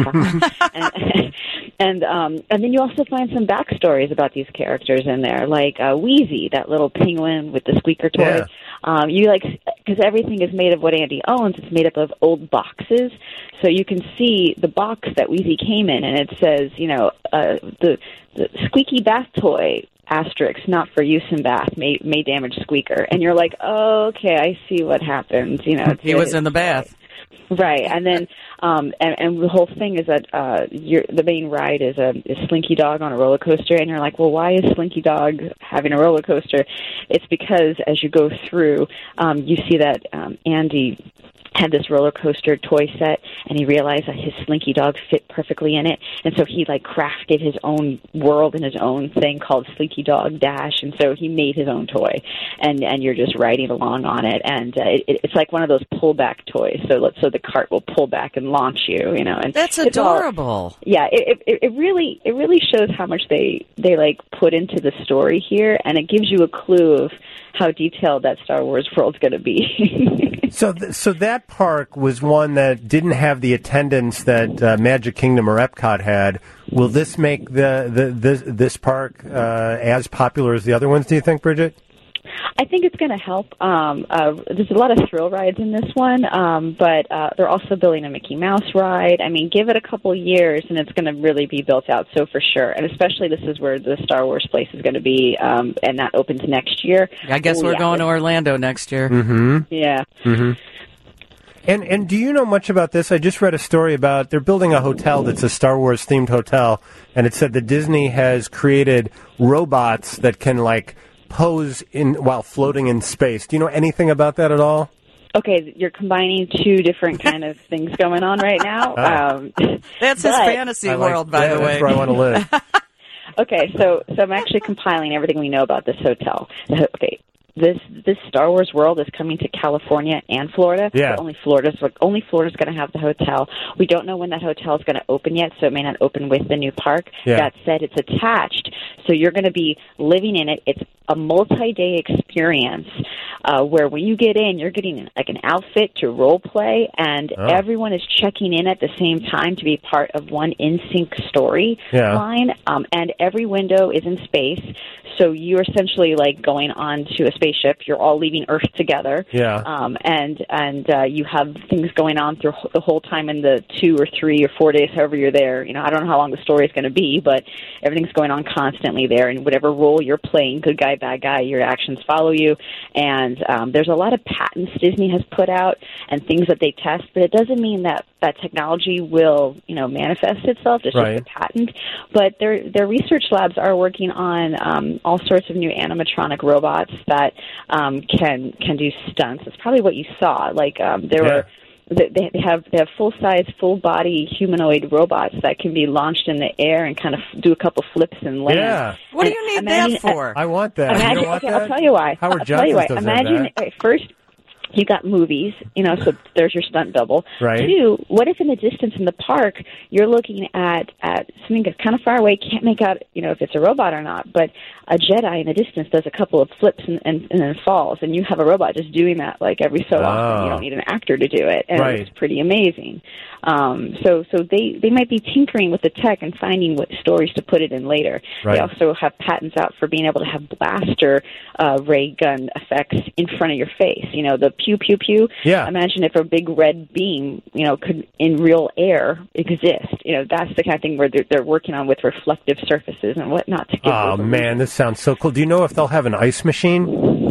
and then you also find some backstories about these characters in there, like Wheezy, that little penguin with the squeaker toy. Yeah. Because everything is made of what Andy owns. It's made up of old boxes, so you can see the box that Wheezy came in, and it says, the squeaky bath toy. Asterisk, not for use in bath, may damage squeaker. And you're like, oh, okay, I see what happens. He was in the bath. Right, and then and the whole thing is that the main ride is Slinky Dog on a roller coaster, and you're like, well, why is Slinky Dog having a roller coaster? It's because as you go through, you see that Andy had this roller coaster toy set, and he realized that his Slinky Dog fit perfectly in it, and so he crafted his own world and his own thing called Slinky Dog Dash, and so he made his own toy, and you're just riding along on it, and it's like one of those pullback toys, so the cart will pull back and launch you, and that's adorable. It really shows how much they put into the story here, and it gives you a clue of how detailed that Star Wars world's going to be. So that park was one that didn't have the attendance that Magic Kingdom or Epcot had. Will this make this park as popular as the other ones, do you think, Bridget? I think it's going to help. There's a lot of thrill rides in this one, but they're also building a Mickey Mouse ride. I mean, give it a couple years, and it's going to really be built out, so for sure. And especially this is where the Star Wars place is going to be, and that opens next year. I guess we're going to Orlando next year. Mm-hmm. Yeah. Mm-hmm. And do you know much about this? I just read a story about they're building a hotel that's a Star Wars themed hotel, and it said that Disney has created robots that can pose while floating in space. Do you know anything about that at all? Okay, you're combining two different kind of things going on right now. That's his fantasy world, by the way. That's where I want to live. Okay, so I'm actually compiling everything we know about this hotel. Okay. This Star Wars world is coming to California and Florida. Yeah. So only Florida's going to have the hotel. We don't know when that hotel is going to open yet, so it may not open with the new park. Yeah. That said, it's attached, so you're going to be living in it. It's a multi-day experience where when you get in, you're getting an outfit to role play, and everyone is checking in at the same time to be part of one in-sync story line. And every window is in space, so you're essentially going on to a spaceship. You're all leaving Earth together. Yeah. And you have things going on through the whole time in the 2 or 3 or 4 days, however you're there. I don't know how long the story is going to be, but everything's going on constantly there. And whatever role you're playing, good guy, bad guy, your actions follow you. And there's a lot of patents Disney has put out and things that they test, but it doesn't mean that technology will, manifest itself. It's just a patent. But their research labs are working on all sorts of new animatronic robots that can do stunts. It's probably what you saw. They have full-size, full-body humanoid robots that can be launched in the air and kind of do a couple flips and land. Yeah. What do you need that for? I want that. Imagine, you don't want that? I'll tell you why. Howard Johnson does Imagine that. First, You got movies, so there's your stunt double. Right. 2, what if in the distance in the park you're looking at something that's kind of far away, can't make out, if it's a robot or not, but a Jedi in the distance does a couple of flips and then falls, and you have a robot just doing that like every so often. You don't need an actor to do it, and it's pretty amazing. So they might be tinkering with the tech and finding what stories to put it in later. Right. They also have patents out for being able to have blaster ray gun effects in front of your face. The pew pew pew. Yeah. Imagine if a big red beam, could in real air exist. That's the kind of thing where they're working on with reflective surfaces and whatnot to give. Oh man, this sounds so cool. Do you know if they'll have an ice machine?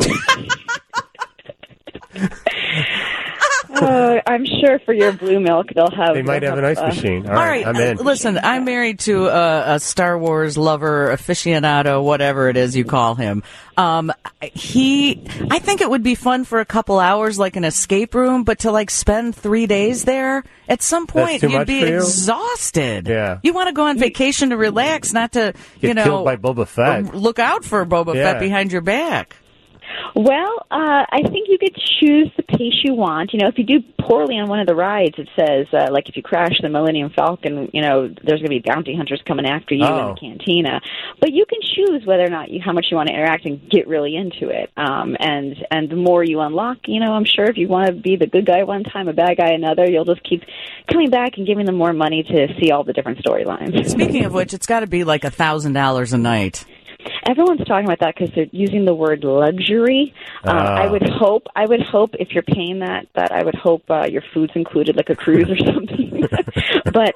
I'm sure for your blue milk they'll have. They might have an ice machine. All right, I'm in. Listen, I'm married to a Star Wars lover, aficionado, whatever it is you call him. I think it would be fun for a couple hours, like an escape room, but to spend 3 days there, at some point you'd be exhausted. Yeah. You want to go on vacation to relax, not to get killed by Boba Fett. Look out for Boba Fett behind your back. Well, I think you could choose the pace you want. If you do poorly on one of the rides, it says, if you crash the Millennium Falcon, there's going to be bounty hunters coming after you in the cantina. But you can choose whether or not how much you want to interact and get really into it. And the more you unlock, I'm sure if you want to be the good guy one time, a bad guy another, you'll just keep coming back and giving them more money to see all the different storylines. Speaking of which, it's got to be like $1,000 a night. Everyone's talking about that because they're using the word luxury. I would hope if you're paying that I would hope your food's included, like a cruise or something. But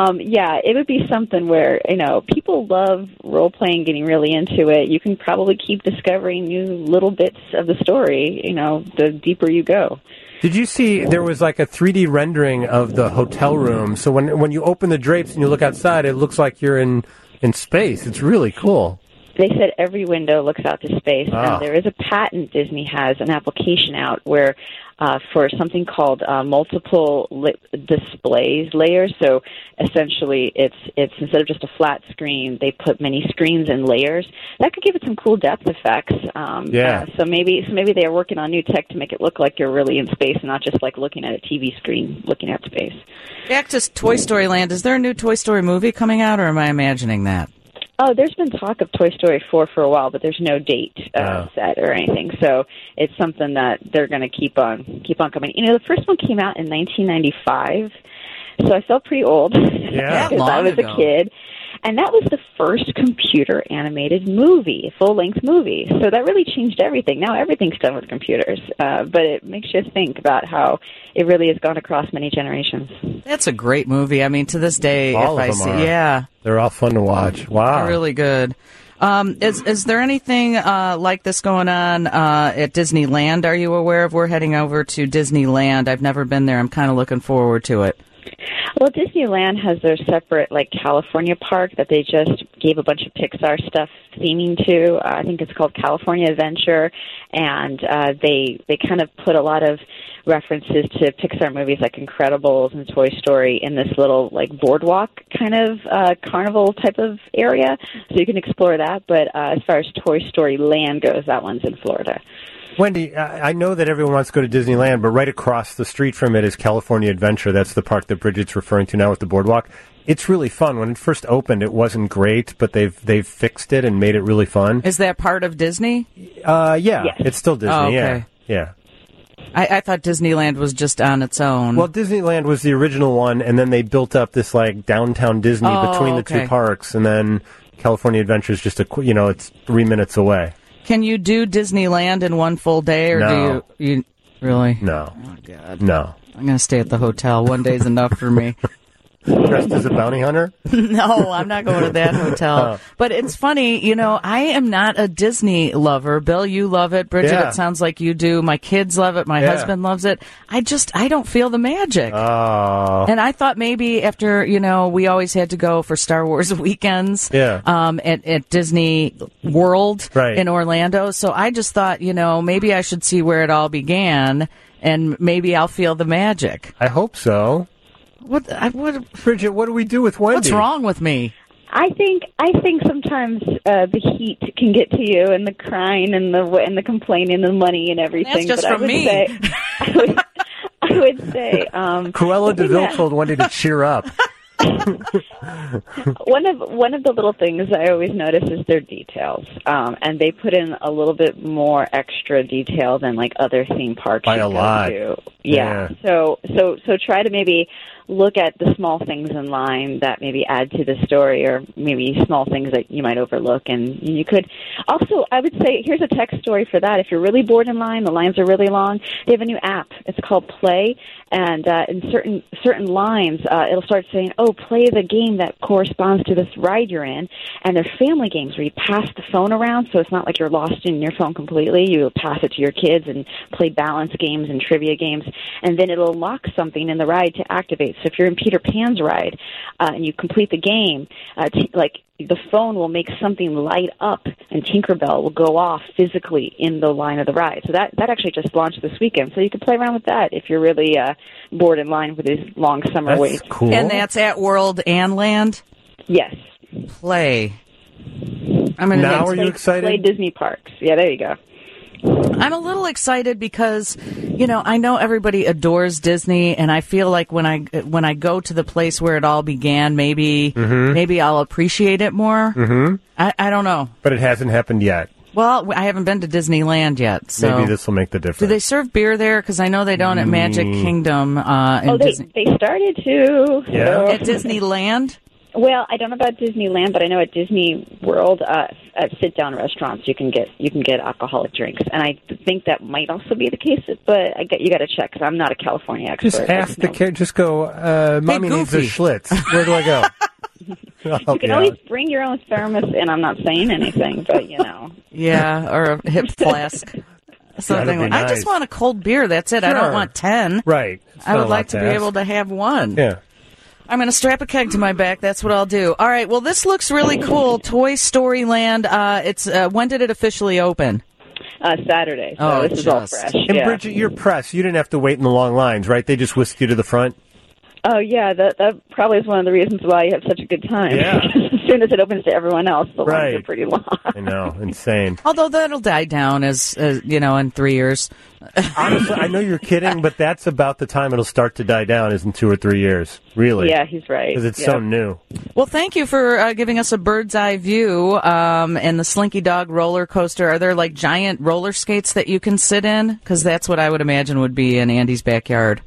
it would be something where people love role playing, getting really into it. You can probably keep discovering new little bits of the story. The deeper you go. Did you see there was like a 3D rendering of the hotel room? So when you open the drapes and you look outside, it looks like you're in space. It's really cool. They said every window looks out to space. There is a patent. Disney has an application out where for something called multiple displays layers. So essentially, it's instead of just a flat screen, they put many screens in layers. That could give it some cool depth effects. So maybe they are working on new tech to make it look like you're really in space and not just like looking at a TV screen looking at space. Back to Toy Story Land. Is there a new Toy Story movie coming out, or am I imagining that? Oh, there's been talk of Toy Story 4 for a while, but there's no date set or anything. So it's something that they're going to keep on coming. The first one came out in 1995, so I felt pretty old because I was a kid. And that was the first computer animated movie, full-length movie. So that really changed everything. Now everything's done with computers. But it makes you think about how it really has gone across many generations. That's a great movie. I mean, to this day, all of them are. They're all fun to watch. Wow. They're really good. Is there anything like this going on at Disneyland? Are you aware of? We're heading over to Disneyland. I've never been there. I'm kind of looking forward to it. Well, Disneyland has their separate, California park that they just gave a bunch of Pixar stuff theming to. I think it's called California Adventure, and they kind of put a lot of references to Pixar movies like Incredibles and Toy Story in this little, boardwalk kind of carnival type of area, so you can explore that. But as far as Toy Story Land goes, that one's in Florida. Wendy, I know that everyone wants to go to Disneyland, but right across the street from it is California Adventure. That's the park that Bridget's referring to now with the boardwalk. It's really fun. When it first opened, it wasn't great, but they've fixed it and made it really fun. Is that part of Disney? Yes. It's still Disney. Oh, okay. Yeah. I thought Disneyland was just on its own. Well, Disneyland was the original one, and then they built up this downtown Disney between the two parks, and then California Adventure is just it's 3 minutes away. Can you do Disneyland in one full day, or do you really? No. Oh, God. No. I'm going to stay at the hotel. One day's enough for me. Dressed as a bounty hunter? No, I'm not going to that hotel. But it's funny, I am not a Disney lover. Bill, you love it. Bridget, it sounds like you do. My kids love it. My husband loves it. I don't feel the magic. Oh. And I thought maybe after, we always had to go for Star Wars weekends at Disney World in Orlando. So I just thought, maybe I should see where it all began, and maybe I'll feel the magic. I hope so. What, Bridget, what do we do with Wendy? What's wrong with me? I think sometimes the heat can get to you, and the crying, and the complaining, and the money, and everything. That's just but from me. I would say Cruella de Vil told Wendy to cheer up. One of the little things I always notice is their details, and they put in a little bit more extra detail than like other theme parks by a lot. To. Yeah. So try to maybe look at the small things in line that maybe add to the story, or maybe small things that you might overlook. And you could also, I would say, here's a tech story for that. If you're really bored in line, the lines are really long, they have a new app. It's called Play, and in certain lines, it'll start saying, "Oh, play the game that corresponds to this ride you're in." And they're family games where you pass the phone around, so it's not like you're lost in your phone completely. You pass it to your kids and play balance games and trivia games, and then it'll unlock something in the ride to activate. So if you're in Peter Pan's ride and you complete the game, the phone will make something light up, and Tinkerbell will go off physically in the line of the ride. So that actually just launched this weekend. So you can play around with that if you're really bored in line with these long summer waits. Cool. And that's at World and Land? Yes. Play. Now are you excited? Play Disney Parks. Yeah, there you go. I'm a little excited because, I know everybody adores Disney, and I feel like when I go to the place where it all began, maybe I'll appreciate it more. Mm-hmm. I don't know. But it hasn't happened yet. Well, I haven't been to Disneyland yet, so maybe this will make the difference. Do they serve beer there? Because I know they don't at Magic Kingdom. They started to. Yeah. At Disneyland? Well, I don't know about Disneyland, but I know at Disney World, at sit-down restaurants, you can get alcoholic drinks, and I think that might also be the case. But you got to check because I'm not a California expert. Just ask just go. Mommy needs a Schlitz. Where do I go? You can always bring your own thermos, and I'm not saying anything, but Yeah, or a hip flask. Something like nice. I just want a cold beer. That's it. Sure. I don't want 10. Right. I would like to be able to have one. Yeah. I'm going to strap a keg to my back. That's what I'll do. All right. Well, this looks really cool. Toy Story Land. When did it officially open? Saturday. So this is all fresh. And Bridget, you're press. You didn't have to wait in the long lines, right? They just whisked you to the front. Oh, yeah, that probably is one of the reasons why you have such a good time. Yeah. As soon as it opens to everyone else, the lines are pretty long. I know, insane. Although that'll die down as in 3 years. Honestly, I know you're kidding, but that's about the time it'll start to die down, is in 2 or 3 years. Really? Yeah, he's right. Because it's so new. Well, thank you for giving us a bird's eye view. And the Slinky Dog roller coaster, are there like giant roller skates that you can sit in? Because that's what I would imagine would be in Andy's backyard.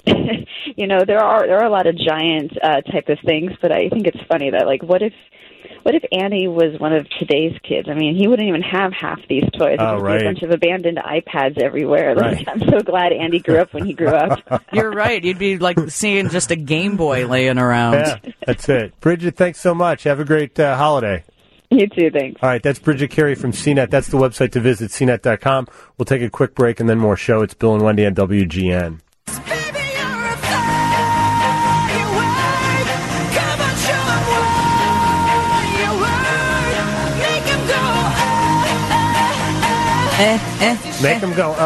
There are a lot of giant type of things, but I think it's funny that what if Andy was one of today's kids? I mean, he wouldn't even have half these toys. There'd be a bunch of abandoned iPads everywhere. I'm so glad Andy grew up when he grew up. You're right. You'd be like seeing just a Game Boy laying around. Yeah, that's it. Bridget, thanks so much. Have a great holiday. You too, thanks. All right, that's Bridget Carey from CNET. That's the website to visit, cnet.com. We'll take a quick break and then more show. It's Bill and Wendy on WGN. Make them go,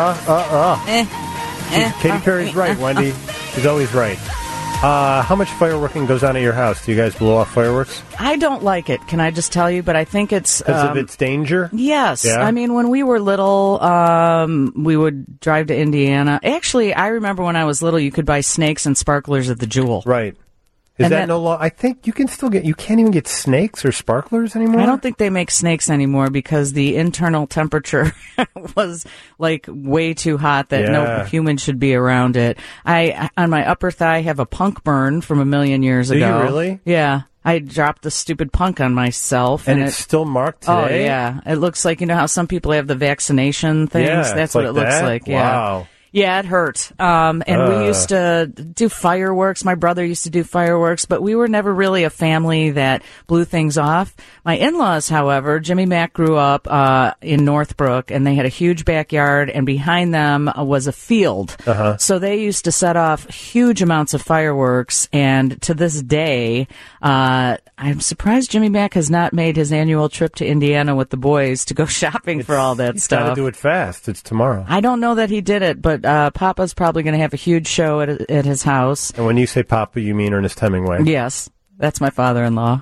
Katy Perry's right, Wendy. She's always right. How much fireworking goes on at your house? Do you guys blow off fireworks? I don't like it, can I just tell you? But I think it's... Because of its danger? Yes. Yeah? I mean, when we were little, we would drive to Indiana. Actually, I remember when I was little, you could buy snakes and sparklers at the Jewel. Right. Is that no longer? I think you can still get. You can't even get snakes or sparklers anymore. I don't think they make snakes anymore because the internal temperature was like way too hot that no human should be around it. I on my upper thigh have a punk burn from a million years ago. Do you really? Yeah. I dropped the stupid punk on myself. And it's still marked today? Oh, yeah. It looks like, how some people have the vaccination things? Yeah, that's what it looks like. Yeah. Wow. Yeah, it hurt. And we used to do fireworks. My brother used to do fireworks, but we were never really a family that blew things off. My in-laws, however, Jimmy Mack grew up in Northbrook, and they had a huge backyard, and behind them was a field. Uh-huh. So they used to set off huge amounts of fireworks, and to this day, I'm surprised Jimmy Mack has not made his annual trip to Indiana with the boys to go shopping for all that stuff. He's got to do it fast. It's tomorrow. I don't know that he did it, but Papa's probably going to have a huge show at his house. And when you say Papa, you mean Ernest Hemingway? Yes, that's my father-in-law.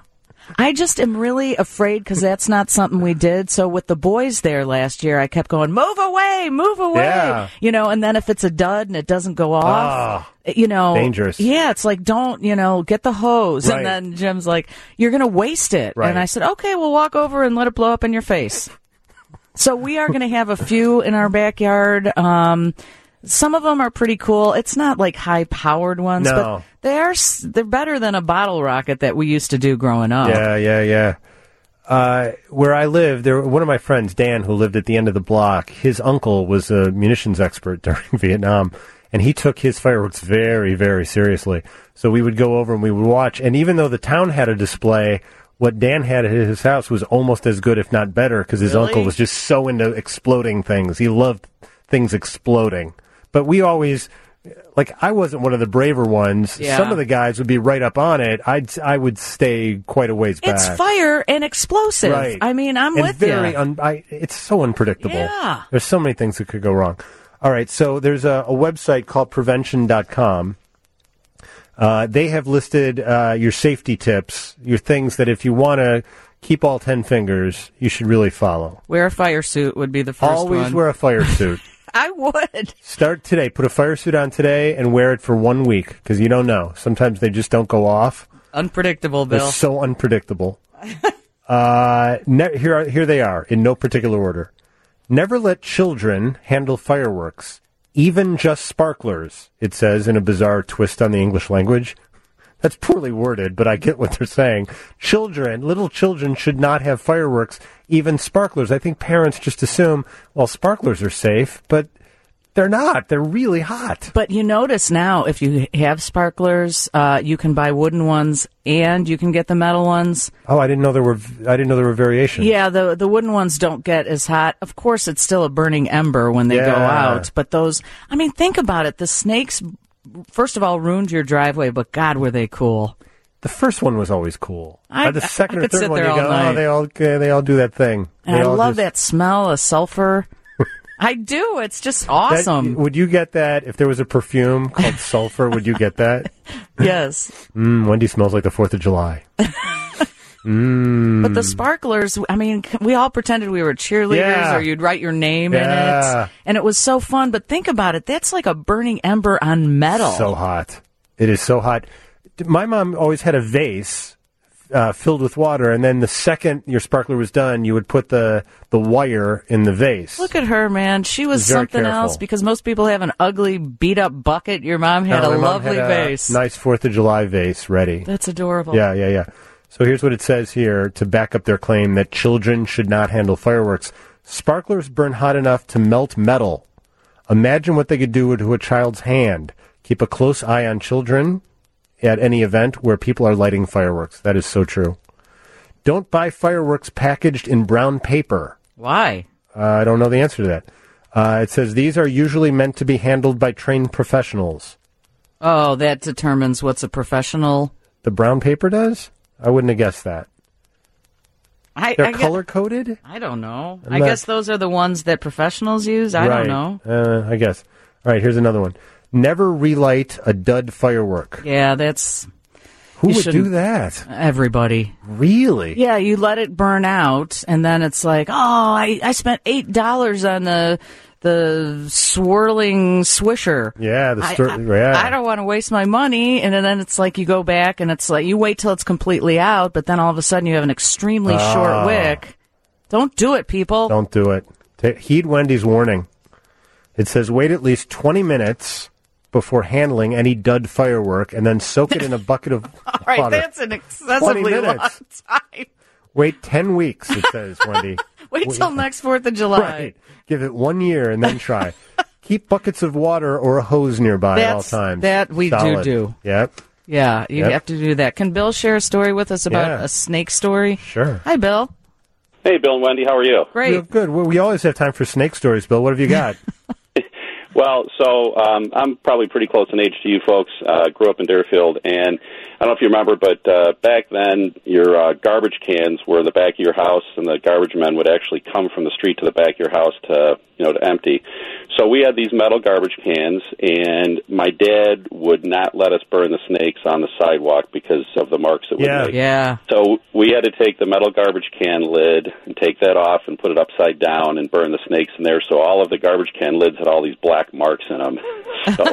I just am really afraid because that's not something we did. So with the boys there last year, I kept going, move away, Yeah. and then if it's a dud and it doesn't go off, dangerous. Yeah, it's like, don't, get the hose. Right. And then Jim's like, you're going to waste it. Right. And I said, okay, we'll walk over and let it blow up in your face. So we are going to have a few in our backyard. Some of them are pretty cool. It's not like high-powered ones, No. but they're better than a bottle rocket that we used to do growing up. Yeah. Where I lived, one of my friends, Dan, who lived at the end of the block, his uncle was a munitions expert during Vietnam, and he took his fireworks very, very seriously. So we would go over and we would watch, and even though the town had a display, what Dan had at his house was almost as good, if not better, because his uncle was just so into exploding things. He loved things exploding. But we always, I wasn't one of the braver ones. Yeah. Some of the guys would be right up on it. I would stay quite a ways back. It's fire and explosive. Right. I mean, I'm and with very you. It's so unpredictable. Yeah. There's so many things that could go wrong. All right, so there's a website called prevention.com. They have listed your safety tips, your things that if you want to keep all 10 fingers, you should really follow. Wear a fire suit would be the first Always one. wear a fire suit. I would. Start today. Put a fire suit on today and wear it for 1 week because you don't know. Sometimes they just don't go off. Unpredictable, Bill. They're so unpredictable. Here they are in no particular order. Never let children handle fireworks, even just sparklers, it says in a bizarre twist on the English language. That's poorly worded, but I get what they're saying. Little children should not have fireworks, even sparklers. I think parents just assume, well, sparklers are safe, but they're not. They're really hot. But you notice now, if you have sparklers, you can buy wooden ones and you can get the metal ones. Oh, I didn't know there were variations. Yeah, the wooden ones don't get as hot. Of course, it's still a burning ember when they go out. But those, think about it. The snakes, first of all, ruined your driveway, but God, were they cool. The first one was always cool. By the second or could third sit one, there you go, all night. they all do that thing. And I love that smell of sulfur. I do. It's just awesome. Would you get that if there was a perfume called sulfur? Would you get that? Yes. Wendy smells like the 4th of July. But the sparklers, we all pretended we were cheerleaders or you'd write your name in it. And it was so fun. But think about it. That's like a burning ember on metal. So hot. It is so hot. My mom always had a vase filled with water, and then the second your sparkler was done, you would put the wire in the vase. Look at her, man. She was Very something careful. else because most people have an ugly, beat-up bucket. Your mom had No, a my mom lovely had vase. Nice 4th of July vase ready. That's adorable. Yeah. So here's what it says here to back up their claim that children should not handle fireworks. Sparklers burn hot enough to melt metal. Imagine what they could do to a child's hand. Keep a close eye on children at any event where people are lighting fireworks. That is so true. Don't buy fireworks packaged in brown paper. Why? I don't know the answer to that. It says these are usually meant to be handled by trained professionals. Oh, that determines what's a professional. The brown paper does? I wouldn't have guessed that. They're color-coded? I don't know. I guess those are the ones that professionals use. I don't know. I guess. All right, here's another one. Never relight a dud firework. Yeah, that's... Who would do that? Everybody. Really? Yeah, you let it burn out, and then it's like, I spent $8 on the swirling swisher. Yeah, I don't want to waste my money. And then it's like you go back, and it's like you wait till it's completely out, but then all of a sudden you have an extremely short wick. Don't do it, people. Don't do it. Heed Wendy's warning. It says wait at least 20 minutes before handling any dud firework, and then soak it in a bucket of All right, water. that's an excessively long time. Wait 10 weeks, it says, Wendy. Wait till next 4th of July. Right. Give it 1 year and then try. Keep buckets of water or a hose nearby at all times. That we do. Yep. Yeah, you have to do that. Can Bill share a story with us about a snake story? Sure. Hi, Bill. Hey, Bill and Wendy, how are you? Great. Good. Well, we always have time for snake stories, Bill. What have you got? Well, so I'm probably pretty close in age to you folks. Grew up in Deerfield, and I don't know if you remember, but back then your garbage cans were the back of your house, and the garbage men would actually come from the street to the back of your house to empty. So we had these metal garbage cans, and my dad would not let us burn the snakes on the sidewalk because of the marks it would make. Yeah. So we had to take the metal garbage can lid and take that off and put it upside down and burn the snakes in there. So all of the garbage can lids had all these black marks in them. So.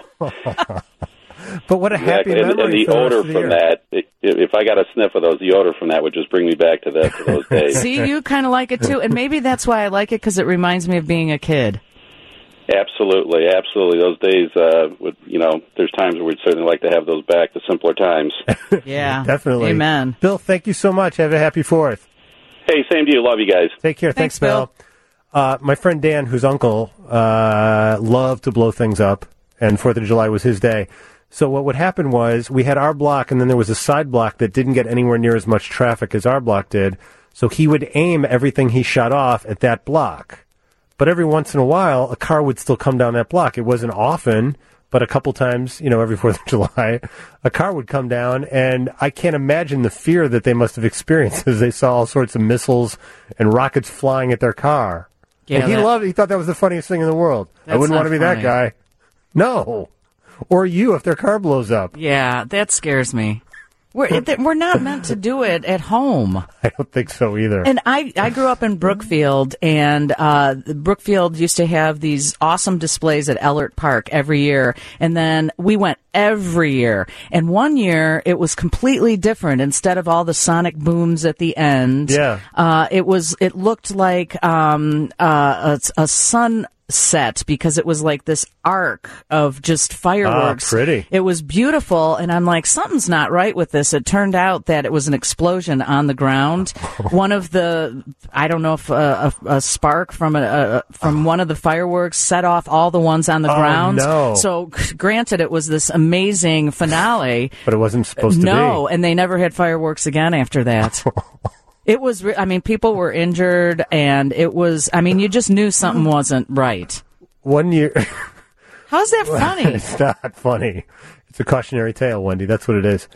But what a happy memory. And the odor from that, if I got a sniff of those, the odor from that would just bring me back to those days. See, you kind of like it too, and maybe that's why I like it, because it reminds me of being a kid. Absolutely. Those days, there's times where we'd certainly like to have those back, the simpler times. Yeah. Definitely. Amen. Bill, thank you so much. Have a happy 4th. Hey, same to you. Love you guys. Take care. Thanks Bill. My friend Dan, whose uncle loved to blow things up, and 4th of July was his day. So what would happen was we had our block, and then there was a side block that didn't get anywhere near as much traffic as our block did. So he would aim everything he shot off at that block. But every once in a while, a car would still come down that block. It wasn't often, but a couple times, every 4th of July, a car would come down, and I can't imagine the fear that they must have experienced as they saw all sorts of missiles and rockets flying at their car. Yeah, and he loved it. He thought that was the funniest thing in the world. I wouldn't want to be that guy. No. Or you if their car blows up. Yeah, that scares me. We're not meant to do it at home. I don't think so either. And I grew up in Brookfield, and Brookfield used to have these awesome displays at Ellert Park every year. And then we went every year. And one year it was completely different. Instead of all the sonic booms at the end, it looked like a sunset, because it was like this arc of just fireworks. Pretty. It was beautiful, and I'm like, something's not right with this. It turned out that it was an explosion on the ground. One of the, I don't know if a spark from one of the fireworks set off all the ones on the ground. No. So granted, it was this amazing finale, but it wasn't supposed to be. No, and they never had fireworks again after that. It was, people were injured, and it was, you just knew something wasn't right. 1 year. How's that funny? It's not funny. It's a cautionary tale, Wendy. That's what it is.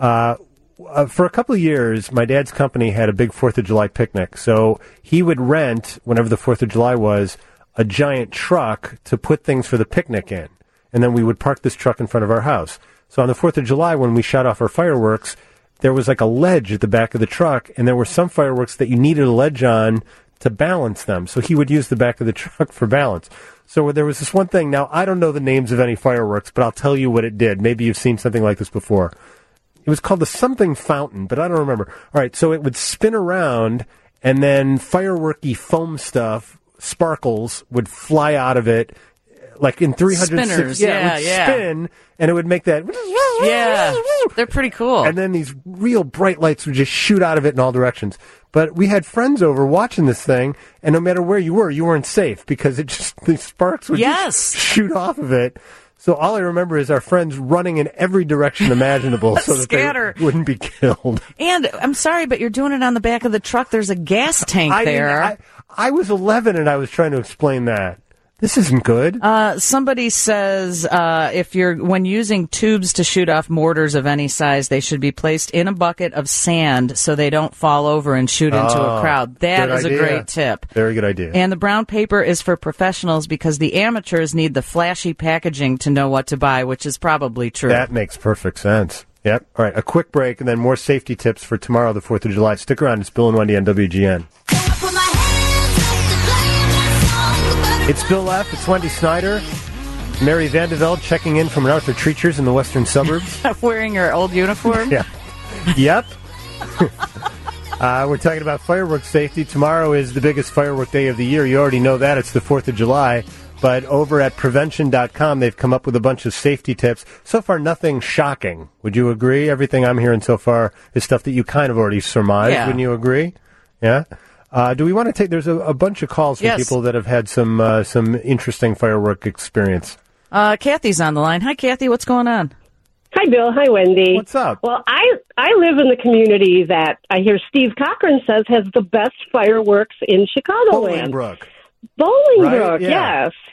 For a couple of years, my dad's company had a big 4th of July picnic. So he would rent, whenever the 4th of July was, a giant truck to put things for the picnic in. And then we would park this truck in front of our house. So on the 4th of July, when we shot off our fireworks, there was like a ledge at the back of the truck, and there were some fireworks that you needed a ledge on to balance them. So he would use the back of the truck for balance. So there was this one thing. Now, I don't know the names of any fireworks, but I'll tell you what it did. Maybe you've seen something like this before. It was called the something fountain, but I don't remember. All right, so it would spin around, and then fireworky foam stuff, sparkles, would fly out of it, like in 360. Spinners, it would spin, and it would make that. Yeah, they're pretty cool. And then these real bright lights would just shoot out of it in all directions. But we had friends over watching this thing, and no matter where you weren't safe, because the sparks would just shoot off of it. So all I remember is our friends running in every direction imaginable so that they wouldn't be killed. And I'm sorry, but you're doing it on the back of the truck. There's a gas tank there. I was 11 and I was trying to explain that. This isn't good. Somebody says when using tubes to shoot off mortars of any size, they should be placed in a bucket of sand so they don't fall over and shoot into a crowd. That is a great tip. Very good idea. And the brown paper is for professionals, because the amateurs need the flashy packaging to know what to buy, which is probably true. That makes perfect sense. Yep. All right, a quick break and then more safety tips for tomorrow, the 4th of July. Stick around. It's Bill and Wendy on WGN. It's Bill F. It's Wendy Snyder. Mary Vandeveld checking in from Arthur Treacher's in the western suburbs. Wearing her old uniform? Yeah. Yep. We're talking about fireworks safety. Tomorrow is the biggest firework day of the year. You already know that. It's the 4th of July. But over at prevention.com, they've come up with a bunch of safety tips. So far, nothing shocking. Would you agree? Everything I'm hearing so far is stuff that you kind of already surmised. Yeah. Wouldn't you agree? Yeah? Do we want to take? There's a bunch of calls from people that have had some interesting firework experience. Kathy's on the line. Hi, Kathy. What's going on? Hi, Bill. Hi, Wendy. What's up? Well, I live in the community that I hear Steve Cochran says has the best fireworks in Chicagoland. Bolingbrook. Bolingbrook, right? Yeah. yes.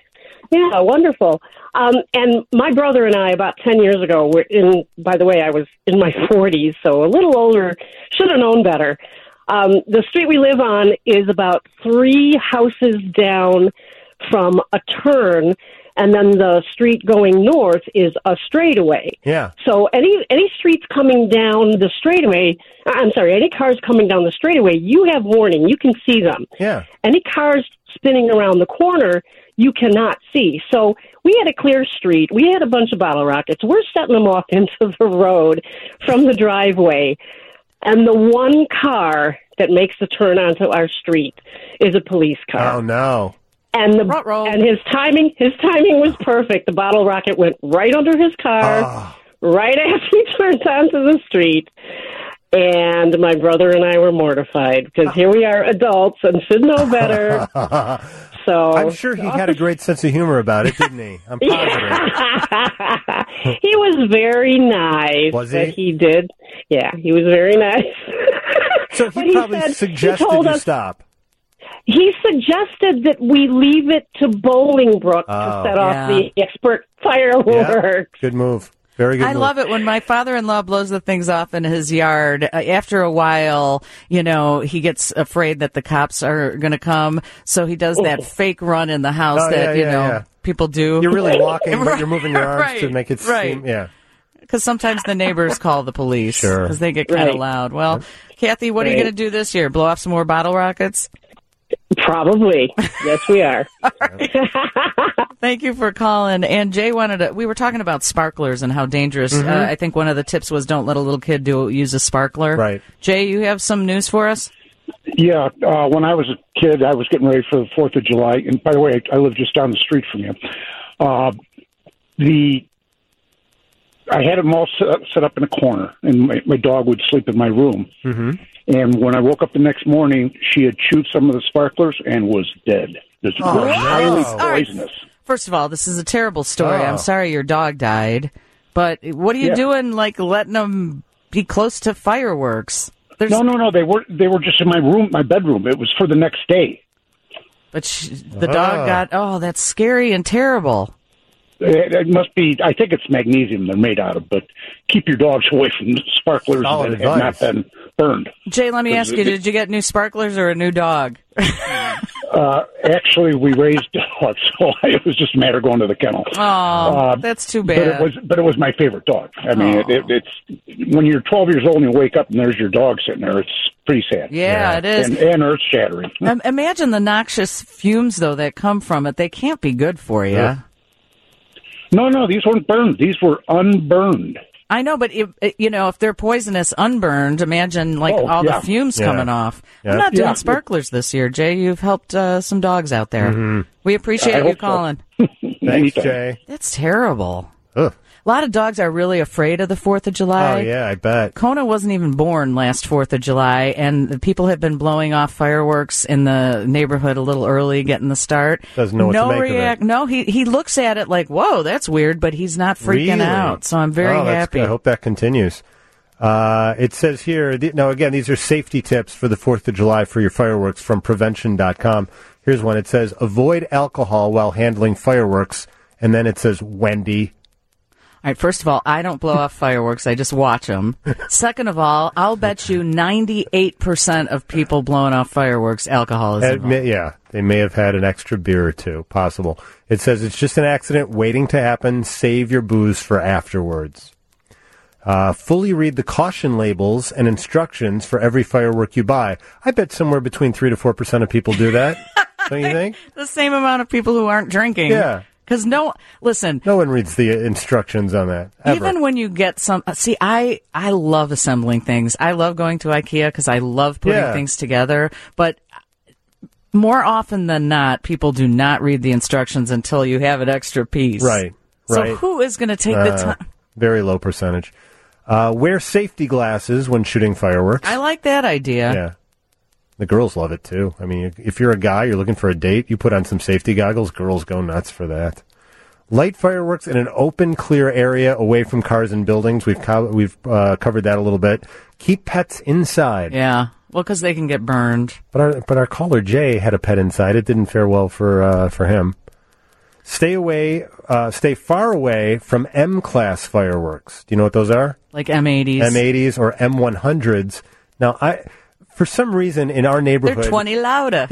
Yeah, wonderful. And my brother and I, about 10 years ago, by the way, I was in my 40s, so a little older, should have known better. The street we live on is about 3 houses down from a turn, and then the street going north is a straightaway. Yeah. So any streets coming down the straightaway, any cars coming down the straightaway, you have warning. You can see them. Yeah. Any cars spinning around the corner, you cannot see. So we had a clear street. We had a bunch of bottle rockets. We're setting them off into the road from the driveway. And the one car that makes the turn onto our street is a police car. Oh, no. And his timing was perfect. The bottle rocket went right under his car, right after he turned onto the street. And my brother and I were mortified because here we are, adults, and should know better. So I'm sure he had a great sense of humor about it, didn't he? I'm positive. He was very nice. Was he? But he did. Yeah, he was very nice. So he probably suggested you stop. He suggested that we leave it to Bolingbrook to set off the expert fireworks. Yeah. Good move. Very good. I love it when my father-in-law blows the things off in his yard. After a while, he gets afraid that the cops are going to come, so he does that fake run in the house people do. You're really walking, but you're moving your arms to make it seem, Because sometimes the neighbors call the police because they get kind of loud. Well, Kathy, what are you going to do this year? Blow off some more bottle rockets? Probably. Yes, we are. Thank you for calling. And Jay we were talking about sparklers and how dangerous. I think one of the tips was don't let a little kid use a sparkler. Right. Jay, you have some news for us? Yeah. When I was a kid, I was getting ready for the 4th of July. And by the way, I live just down the street from you. I had them all set up in a corner, and my dog would sleep in my room. Mm-hmm. And when I woke up the next morning, she had chewed some of the sparklers and was dead. This was highly poisonous. First of all, this is a terrible story. I'm sorry your dog died. But what are you doing, letting them be close to fireworks? No. They were just in my room, my bedroom. It was for the next day. But the dog got, that's scary and terrible. It must be, I think it's magnesium they're made out of, but keep your dogs away from sparklers that have not been burned. Jay, let me ask you, did you get new sparklers or a new dog? Actually, we raised dogs, so it was just a matter of going to the kennel. Oh, that's too bad. But it was my favorite dog. I mean, it's when you're 12 years old and you wake up and there's your dog sitting there, it's pretty sad. Yeah, it is. And earth-shattering. Imagine the noxious fumes, though, that come from it. They can't be good for you. Yeah. No, these weren't burned. These were unburned. I know, but if they're poisonous unburned, imagine the fumes coming off. Yeah. I'm not doing sparklers this year, Jay. You've helped some dogs out there. Mm-hmm. We appreciate you calling. So. Thanks, Jay. That's terrible. Ugh. A lot of dogs are really afraid of the 4th of July. Oh, yeah, I bet. Kona wasn't even born last 4th of July, and the people have been blowing off fireworks in the neighborhood a little early, getting the start. Doesn't know what to make of it. No, he looks at it like, whoa, that's weird, but he's not freaking out. So I'm very happy. I hope that continues. It says here, again, these are safety tips for the 4th of July for your fireworks from prevention.com. Here's one. It says, avoid alcohol while handling fireworks. And then it says, Wendy. All right, first of all, I don't blow off fireworks. I just watch them. Second of all, I'll bet you 98% of people blowing off fireworks, alcohol is involved. Yeah, they may have had an extra beer or two, possible. It says it's just an accident waiting to happen. Save your booze for afterwards. Fully read the caution labels and instructions for every firework you buy. I bet somewhere between 3 to 4% of people do that. Don't you think? The same amount of people who aren't drinking. Yeah. Because no one reads the instructions on that, ever. Even when you get some, I love assembling things. I love going to IKEA because I love putting things together. But more often than not, people do not read the instructions until you have an extra piece. Right. So who is going to take the time? Very low percentage. Wear safety glasses when shooting fireworks. I like that idea. Yeah. The girls love it, too. I memean, if you're a guy, you're looking for a date, you put on some safety goggles, girls go nuts for that. Light fireworks in an open, clear area away from cars and buildings. We've covered that a little bit. Keep pets inside. Yeah, well, because they can get burned. But our caller, Jay, had a pet inside. It didn't fare well for him. Stay far away from M-class fireworks. Do you know what those are? Like M80s. M80s or M100s. Now, for some reason in our neighborhood... They're 20 louder.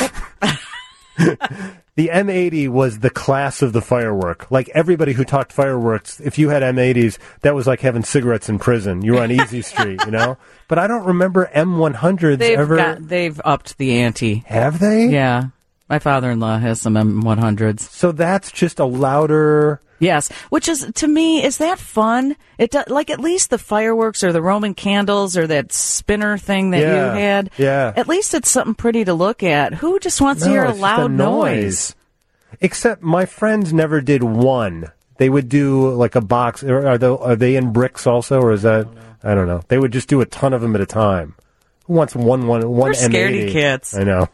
The M80 was the class of the firework. Like everybody who talked fireworks, if you had M80s, that was like having cigarettes in prison. You were on Easy Street, you know? But I don't remember M100s They've upped the ante. Have they? Yeah. My father-in-law has some M100s. So that's just a louder... Yes, which is, to me, is that fun? Like at least the fireworks or the Roman candles or that spinner thing that you had. Yeah. At least it's something pretty to look at. Who just wants to hear a loud noise? Except my friends never did one. They would do like a box. Are they in bricks also, or is that? I don't know. They would just do a ton of them at a time. Who wants one We're M80? scaredy kids. I know.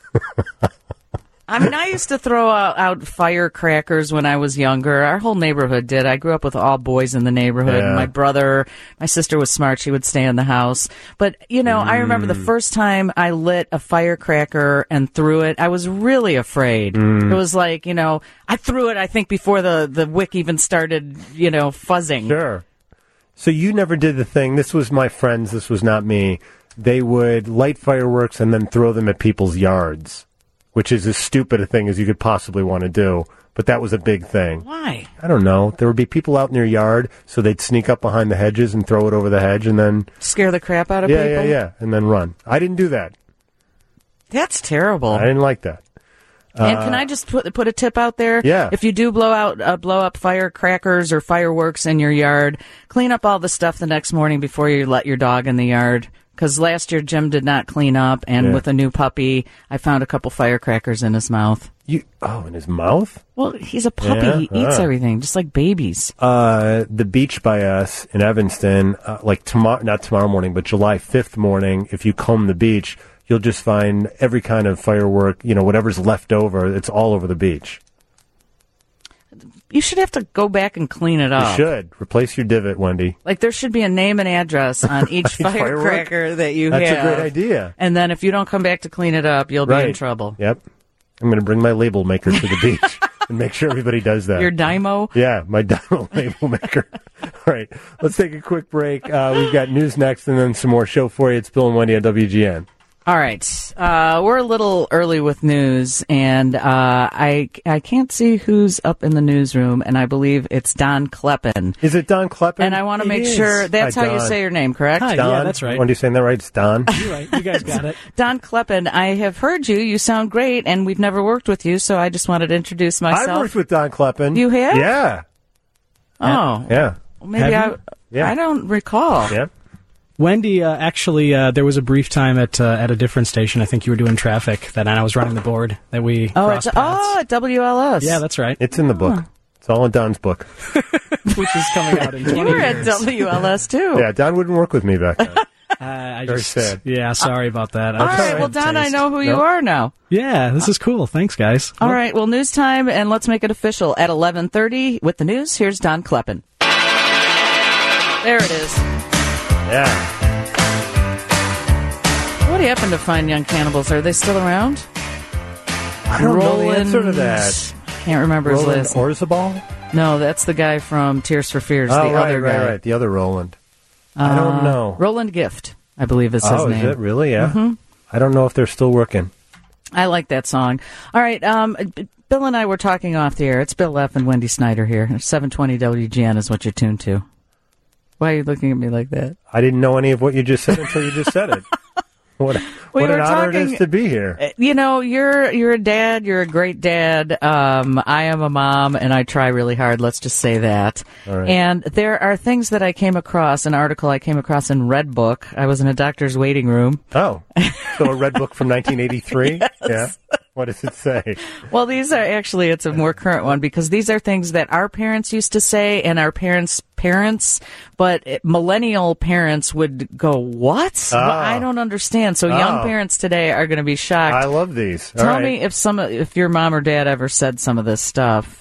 I mean, I used to throw out firecrackers when I was younger. Our whole neighborhood did. I grew up with all boys in the neighborhood. Yeah. My sister was smart. She would stay in the house. But, I remember the first time I lit a firecracker and threw it, I was really afraid. It was like, I threw it, I think, before the wick even started, fuzzing. Sure. So you never did the thing. This was my friends. This was not me. They would light fireworks and then throw them at people's yards, which is as stupid a thing as you could possibly want to do. But that was a big thing. Why? I don't know. There would be people out in their yard, so they'd sneak up behind the hedges and throw it over the hedge and then... Scare the crap out of people? Yeah, and then run. I didn't do that. That's terrible. I didn't like that. And can I just put a tip out there? Yeah. If you do blow up firecrackers or fireworks in your yard, clean up all the stuff the next morning before you let your dog in the yard. Because last year Jim did not clean up, and with a new puppy, I found a couple firecrackers in his mouth. In his mouth? Well, he's a puppy. He eats everything, just like babies. The beach by us in Evanston, not tomorrow morning, but July 5th morning, if you comb the beach, you'll just find every kind of firework, whatever's left over, it's all over the beach. You should have to go back and clean it up. You should. Replace your divot, Wendy. Like, there should be a name and address on each firecracker that you have. That's a great idea. And then if you don't come back to clean it up, you'll be in trouble. Yep. I'm going to bring my label maker to the beach and make sure everybody does that. Your Dymo? Yeah, my Dymo label maker. All right. Let's take a quick break. We've got news next and then some more show for you. It's Bill and Wendy on WGN. All right. We're a little early with news, and I can't see who's up in the newsroom, and I believe it's Don Kleppen. Is it Don Kleppen? And I want to make sure that's how you say your name, correct? Hi, Don? yeah, that's right. Wendy saying that right? It's Don? You're right. You guys got it. Don Kleppen, I have heard you. You sound great, and we've never worked with you, so I just wanted to introduce myself. I've worked with Don Kleppen. You have? Yeah. Oh. Yeah. Well, maybe I don't recall. Yeah. Wendy, actually, there was a brief time at a different station. I think you were doing traffic. That I was running the board. That we crossed paths. at WLS. Yeah, that's right. It's in the book. It's all in Don's book. Which is coming out in 20 You were years. at WLS, too. Yeah, Don wouldn't work with me back then. Very sad. Yeah, sorry about that. All right, well, Don, I know who you are now. Yeah, this is cool. Thanks, guys. All right, well, news time, and let's make it official. At 11:30 with the news, here's Don Kleppen. There it is. Yeah. What happened to Fine Young Cannibals? Are they still around? I don't know the answer to that. Can't remember his last name. Orzabal? No, that's the guy from Tears for Fears, the other guy. Right. The other Roland. I don't know. Roland Gift, I believe is his name. Oh, is it really? Yeah. I don't know if they're still working. I like that song. All right, Bill and I were talking off the air. It's Bill F. and Wendy Snyder here. 720 WGN is what you're tuned to. Why are you looking at me like that? I didn't know any of what you just said until you just said it. What an honor it is to be here. You're a dad. You're a great dad. I am a mom, and I try really hard. Let's just say that. All right. And there are things that I came across, an article I came across in Redbook. I was in a doctor's waiting room. Oh, so a Redbook from 1983? Yes. Yeah. What does it say? Well, these are actually, it's a more current one because these are things that our parents used to say and our parents' but millennial parents would go, what? Oh. Well, I don't understand. So young parents today are going to be shocked. I love these. All Tell right. me if your mom or dad ever said some of this stuff.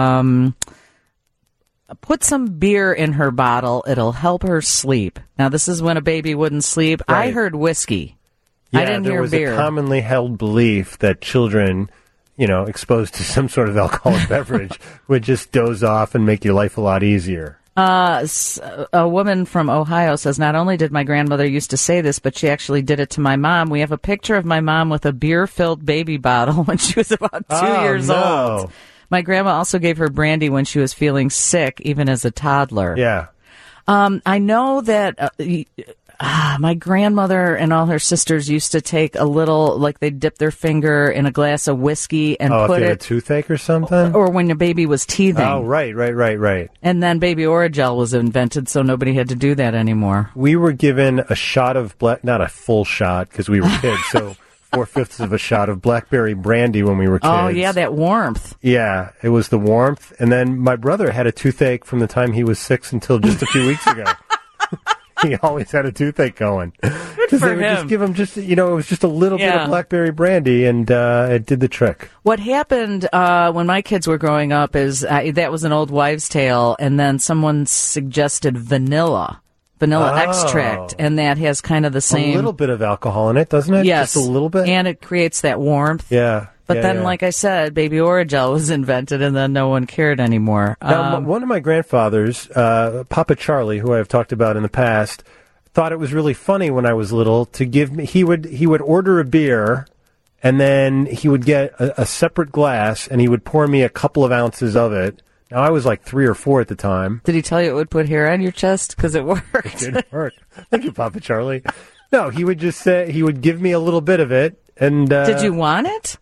Put some beer in her bottle. It'll help her sleep. Now, this is when a baby wouldn't sleep. Right. I heard whiskey. Yeah, I didn't hear beer. There was a commonly held belief that children exposed to some sort of alcoholic beverage would just doze off and make your life a lot easier. A woman from Ohio says, not only did my grandmother used to say this, but she actually did it to my mom. We have a picture of my mom with a beer-filled baby bottle when she was about 2 years old. My grandma also gave her brandy when she was feeling sick, even as a toddler. Yeah. I know that my grandmother and all her sisters used to take a little, like they'd dip their finger in a glass of whiskey and put it... if they had a toothache or something? Or when the baby was teething. Oh, right. And then baby Orajel was invented, so nobody had to do that anymore. We were given a shot of not a full shot because we were kids, so 4/5 of a shot of blackberry brandy when we were kids. Oh, yeah, that warmth. Yeah, it was the warmth. And then my brother had a toothache from the time he was 6 until just a few weeks ago. He always had a toothache going. Because they would just give him it was just a little bit of blackberry brandy, and it did the trick. What happened when my kids were growing up is that was an old wives' tale, and then someone suggested vanilla extract, and that has kind of the same... A little bit of alcohol in it, doesn't it? Yes. Just a little bit? And it creates that warmth. Yeah. But then, like I said, baby Orajel was invented, and then no one cared anymore. Now, one of my grandfathers, Papa Charlie, who I've talked about in the past, thought it was really funny when I was little to give me... He would order a beer, and then he would get a separate glass, and he would pour me a couple of ounces of it. Now, I was like 3 or 4 at the time. Did he tell you it would put hair on your chest? Because it worked. It didn't work. Thank you, Papa Charlie. No, he would just say... He would give me a little bit of it, and... Did you want it?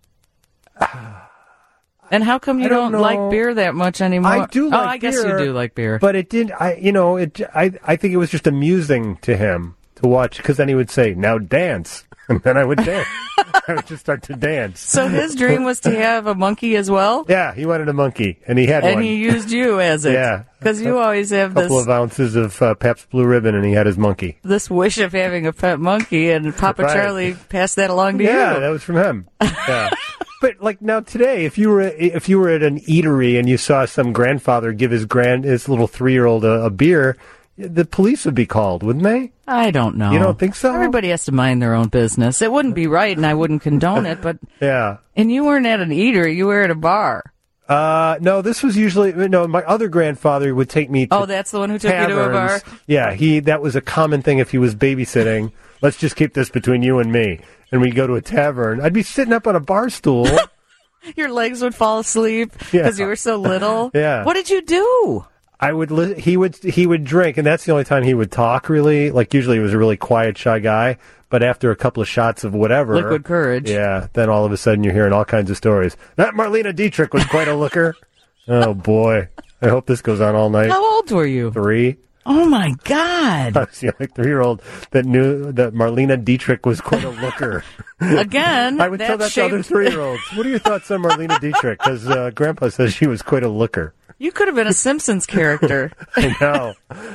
And how come you don't like beer that much anymore? I do like beer. I guess you do like beer. But it did, I think it was just amusing to him to watch, because then he would say, now dance. And then I would dance. I would just start to dance. So his dream was to have a monkey as well? Yeah, he wanted a monkey, and he had one. And he used you as it. Yeah. Because you always have a couple of ounces of Pabst Blue Ribbon, and he had his monkey. This wish of having a pet monkey, and Papa Charlie passed that along to you. Yeah, that was from him. Yeah. But like now today, if you were at an eatery and you saw some grandfather give his little 3-year-old a beer, the police would be called, wouldn't they? I don't know. You don't think so? Everybody has to mind their own business. It wouldn't be right, and I wouldn't condone it. But yeah. And you weren't at an eatery; you were at a bar. No, this was usually my other grandfather would take me to that's the one who took you to a bar? Yeah, that was a common thing if he was babysitting. Let's just keep this between you and me. And we'd go to a tavern. I'd be sitting up on a bar stool. Your legs would fall asleep because you were so little. Yeah. What did you do? He would drink, and that's the only time he would talk, really. Like, usually he was a really quiet, shy guy. But after a couple of shots of whatever... Liquid courage. Yeah, then all of a sudden you're hearing all kinds of stories. That Marlena Dietrich was quite a looker. Oh, boy. I hope this goes on all night. How old were you? 3. Oh, my God. I was the only 3-year-old that knew that Marlena Dietrich was quite a looker. Again, I would tell that to other 3-year-olds. What are your thoughts on Marlena Dietrich? Because Grandpa says she was quite a looker. You could have been a Simpsons character. I know.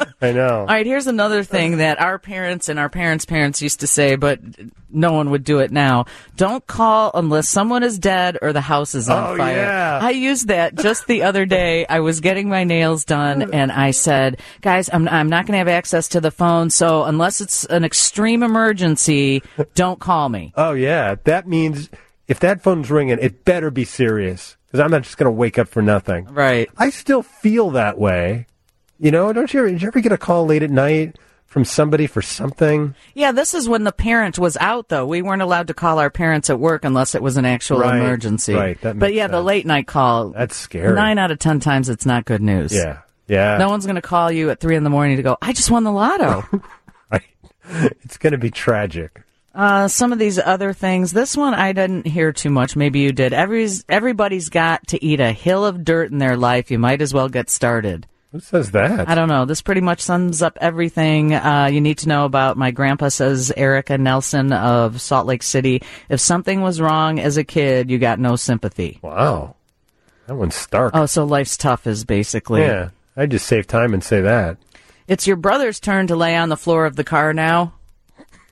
All right, here's another thing that our parents and our parents' parents used to say, but no one would do it now. Don't call unless someone is dead or the house is on fire. Yeah. I used that just the other day. I was getting my nails done, and I said, guys, I'm not going to have access to the phone, so unless it's an extreme emergency, don't call me. Oh, yeah. That means if that phone's ringing, it better be serious. Because I'm not just going to wake up for nothing. Right. I still feel that way. Did you ever get a call late at night from somebody for something? Yeah, this is when the parent was out, though. We weren't allowed to call our parents at work unless it was an actual emergency. Right, that makes sense. The late night call. That's scary. 9 out of 10 times it's not good news. Yeah. Yeah. No one's going to call you at 3 a.m. to go, I just won the lotto. Right. It's going to be tragic. Some of these other things. This one I didn't hear too much. Maybe you did. Everybody's got to eat a hill of dirt in their life. You might as well get started. Who says that? I don't know. This pretty much sums up everything you need to know about. My grandpa says, Erica Nelson of Salt Lake City, if something was wrong as a kid, you got no sympathy. Wow. That one's stark. Oh, so life's tough is basically. Yeah. I'd just save time and say that. It's your brother's turn to lay on the floor of the car now.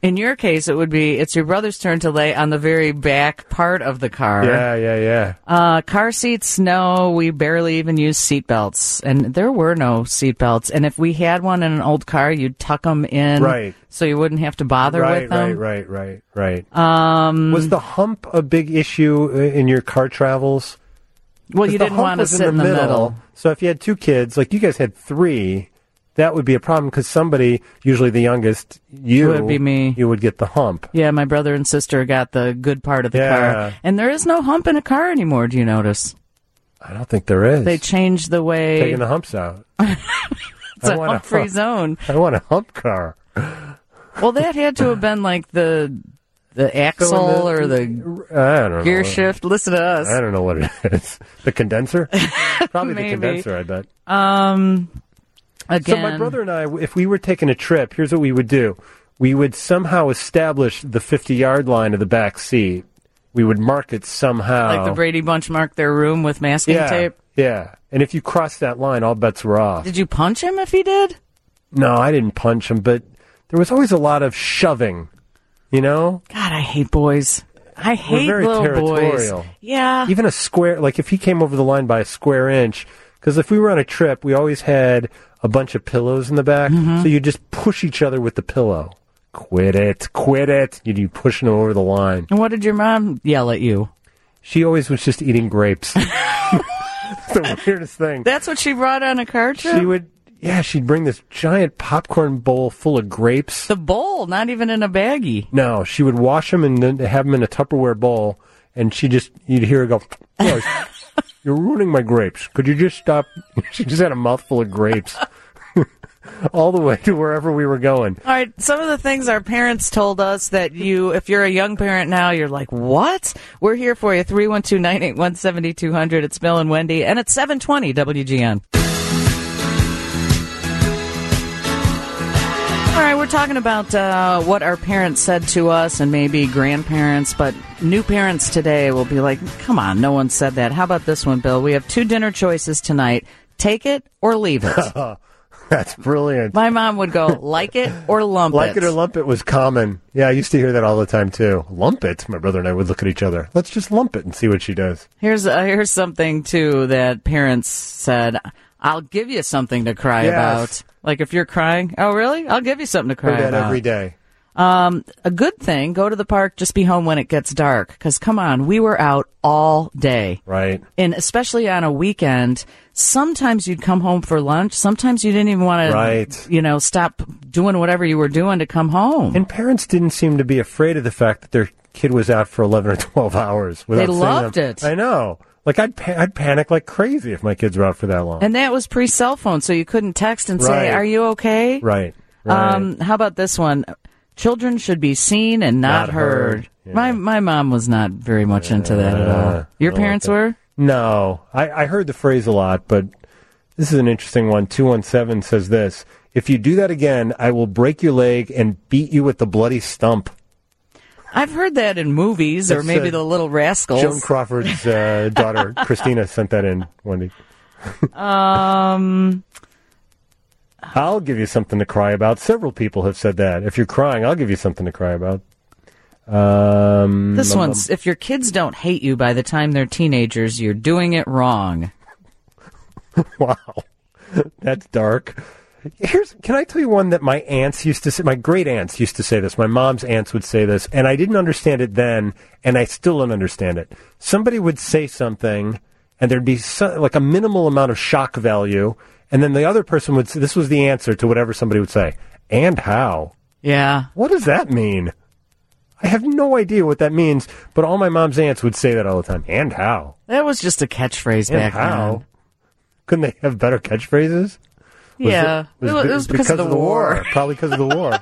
In your case, it's your brother's turn to lay on the very back part of the car. Yeah. Car seats, no, we barely even use seat belts. And there were no seat belts. And if we had one in an old car, you'd tuck them in. Right. So you wouldn't have to bother with them. Right. Was the hump a big issue in your car travels? Well, you didn't want to sit in the middle. So if you had two kids, like you guys had three, that would be a problem because somebody, usually the youngest, you would be me. You would get the hump. Yeah, my brother and sister got the good part of the car. And there is no hump in a car anymore, do you notice? I don't think there is. They changed the way... Taking the humps out. It's a hump-free zone. I want a hump car. Well, that had to have been like the axle or the I don't gear know. shift. Listen to us. I don't know what it is. The condenser? Probably the condenser, I bet. Again. So my brother and I, if we were taking a trip, here's what we would do. We would somehow establish the 50-yard line of the back seat. We would mark it somehow. Like the Brady Bunch marked their room with masking tape? Yeah. And if you crossed that line, all bets were off. Did you punch him if he did? No, I didn't punch him, but there was always a lot of shoving, you know? God, I hate boys. I hate We're very little territorial. boys. Yeah. Even a square, like if he came over the line by a square inch, because if we were on a trip, we always had a bunch of pillows in the back, so you just push each other with the pillow. Quit it. You pushing them over the line. And what did your mom yell at you? She always was just eating grapes. The weirdest thing. That's what she brought on a car trip? She'd bring this giant popcorn bowl full of grapes. The bowl, not even in a baggie. No, she would wash them and then have them in a Tupperware bowl, and you'd hear her go, "Oh, you're ruining my grapes. Could you just stop?" She just had a mouthful of grapes. All the way to wherever we were going. All right, some of the things our parents told us that if you're a young parent now, you're like, what? We're here for you, 312-981-7200. It's Bill and Wendy, and it's 720 WGN. All right, we're talking about what our parents said to us and maybe grandparents, but new parents today will be like, come on, no one said that. How about this one, Bill? We have two dinner choices tonight. Take it or leave it. That's brilliant. My mom would go, like it or lump it. Like it or lump it was common. Yeah, I used to hear that all the time, too. Lump it? My brother and I would look at each other. Let's just lump it and see what she does. Here's something, too, that parents said, I'll give you something to cry about. Like if you're crying, oh, really? I'll give you something to cry about. Every day. A good thing, go to the park, just be home when it gets dark. Because, come on, we were out all day. Right. And especially on a weekend, sometimes you'd come home for lunch. Sometimes you didn't even want to, stop doing whatever you were doing to come home. And parents didn't seem to be afraid of the fact that their kid was out for 11 or 12 hours. They loved it. I know. Like, I'd panic like crazy if my kids were out for that long. And that was pre-cell phone, so you couldn't text and say, are you okay? Right. How about this one? Children should be seen and not heard. Yeah. My mom was not very much into that at all. Your parents were? No. I heard the phrase a lot, but this is an interesting one. 217 says this: if you do that again, I will break your leg and beat you with the bloody stump. I've heard that in movies, or maybe The Little Rascals. Joan Crawford's daughter, Christina, sent that in, Wendy. I'll give you something to cry about. Several people have said that. If you're crying, I'll give you something to cry about. This one's, if your kids don't hate you by the time they're teenagers, you're doing it wrong. Wow. That's dark. Can I tell you one that my aunts used to say? My great aunts used to say this. My mom's aunts would say this, and I didn't understand it then, and I still don't understand it. Somebody would say something, and there'd be like a minimal amount of shock value, and then the other person would say, this was the answer to whatever somebody would say. And how? Yeah. What does that mean? I have no idea what that means, but all my mom's aunts would say that all the time. And how? That was just a catchphrase back then. Couldn't they have better catchphrases? It was because of the war. Probably because of the war.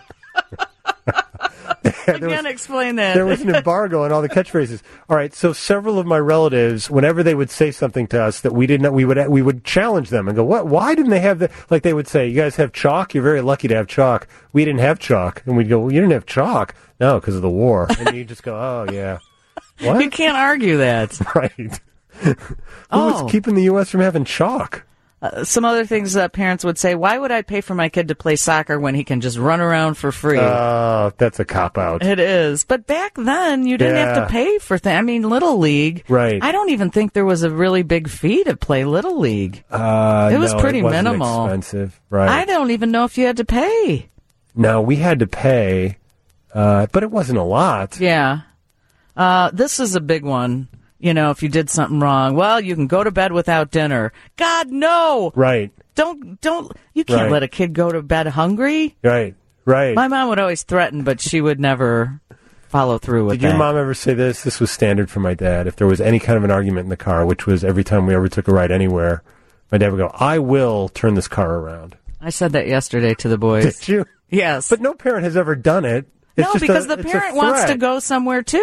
I can't explain that. There was an embargo on all the catchphrases. All right, so several of my relatives, whenever they would say something to us that we didn't know, we would challenge them and go, "What? Why didn't they have that?" Like they would say, "You guys have chalk? You're very lucky to have chalk. We didn't have chalk." And we'd go, "Well, you didn't have chalk?" "No, because of the war." And you just go, "Oh yeah." What? You can't argue that. Right. Who was keeping the U.S. from having chalk? Some other things that parents would say, why would I pay for my kid to play soccer when he can just run around for free? Oh, that's a cop-out. It is. But back then, you didn't have to pay for things. I mean, Little League. Right. I don't even think there was a really big fee to play Little League. It was pretty minimal. Expensive. Right. I don't even know if you had to pay. No, we had to pay, but it wasn't a lot. Yeah. This is a big one. You know, if you did something wrong, well, you can go to bed without dinner. God, no! Right. You can't let a kid go to bed hungry. Right. My mom would always threaten, but she would never follow through with that. Did your mom ever say this? This was standard for my dad. If there was any kind of an argument in the car, which was every time we ever took a ride anywhere, my dad would go, I will turn this car around. I said that yesterday to the boys. Did you? Yes. But no parent has ever done it. No, because the parent wants to go somewhere, too.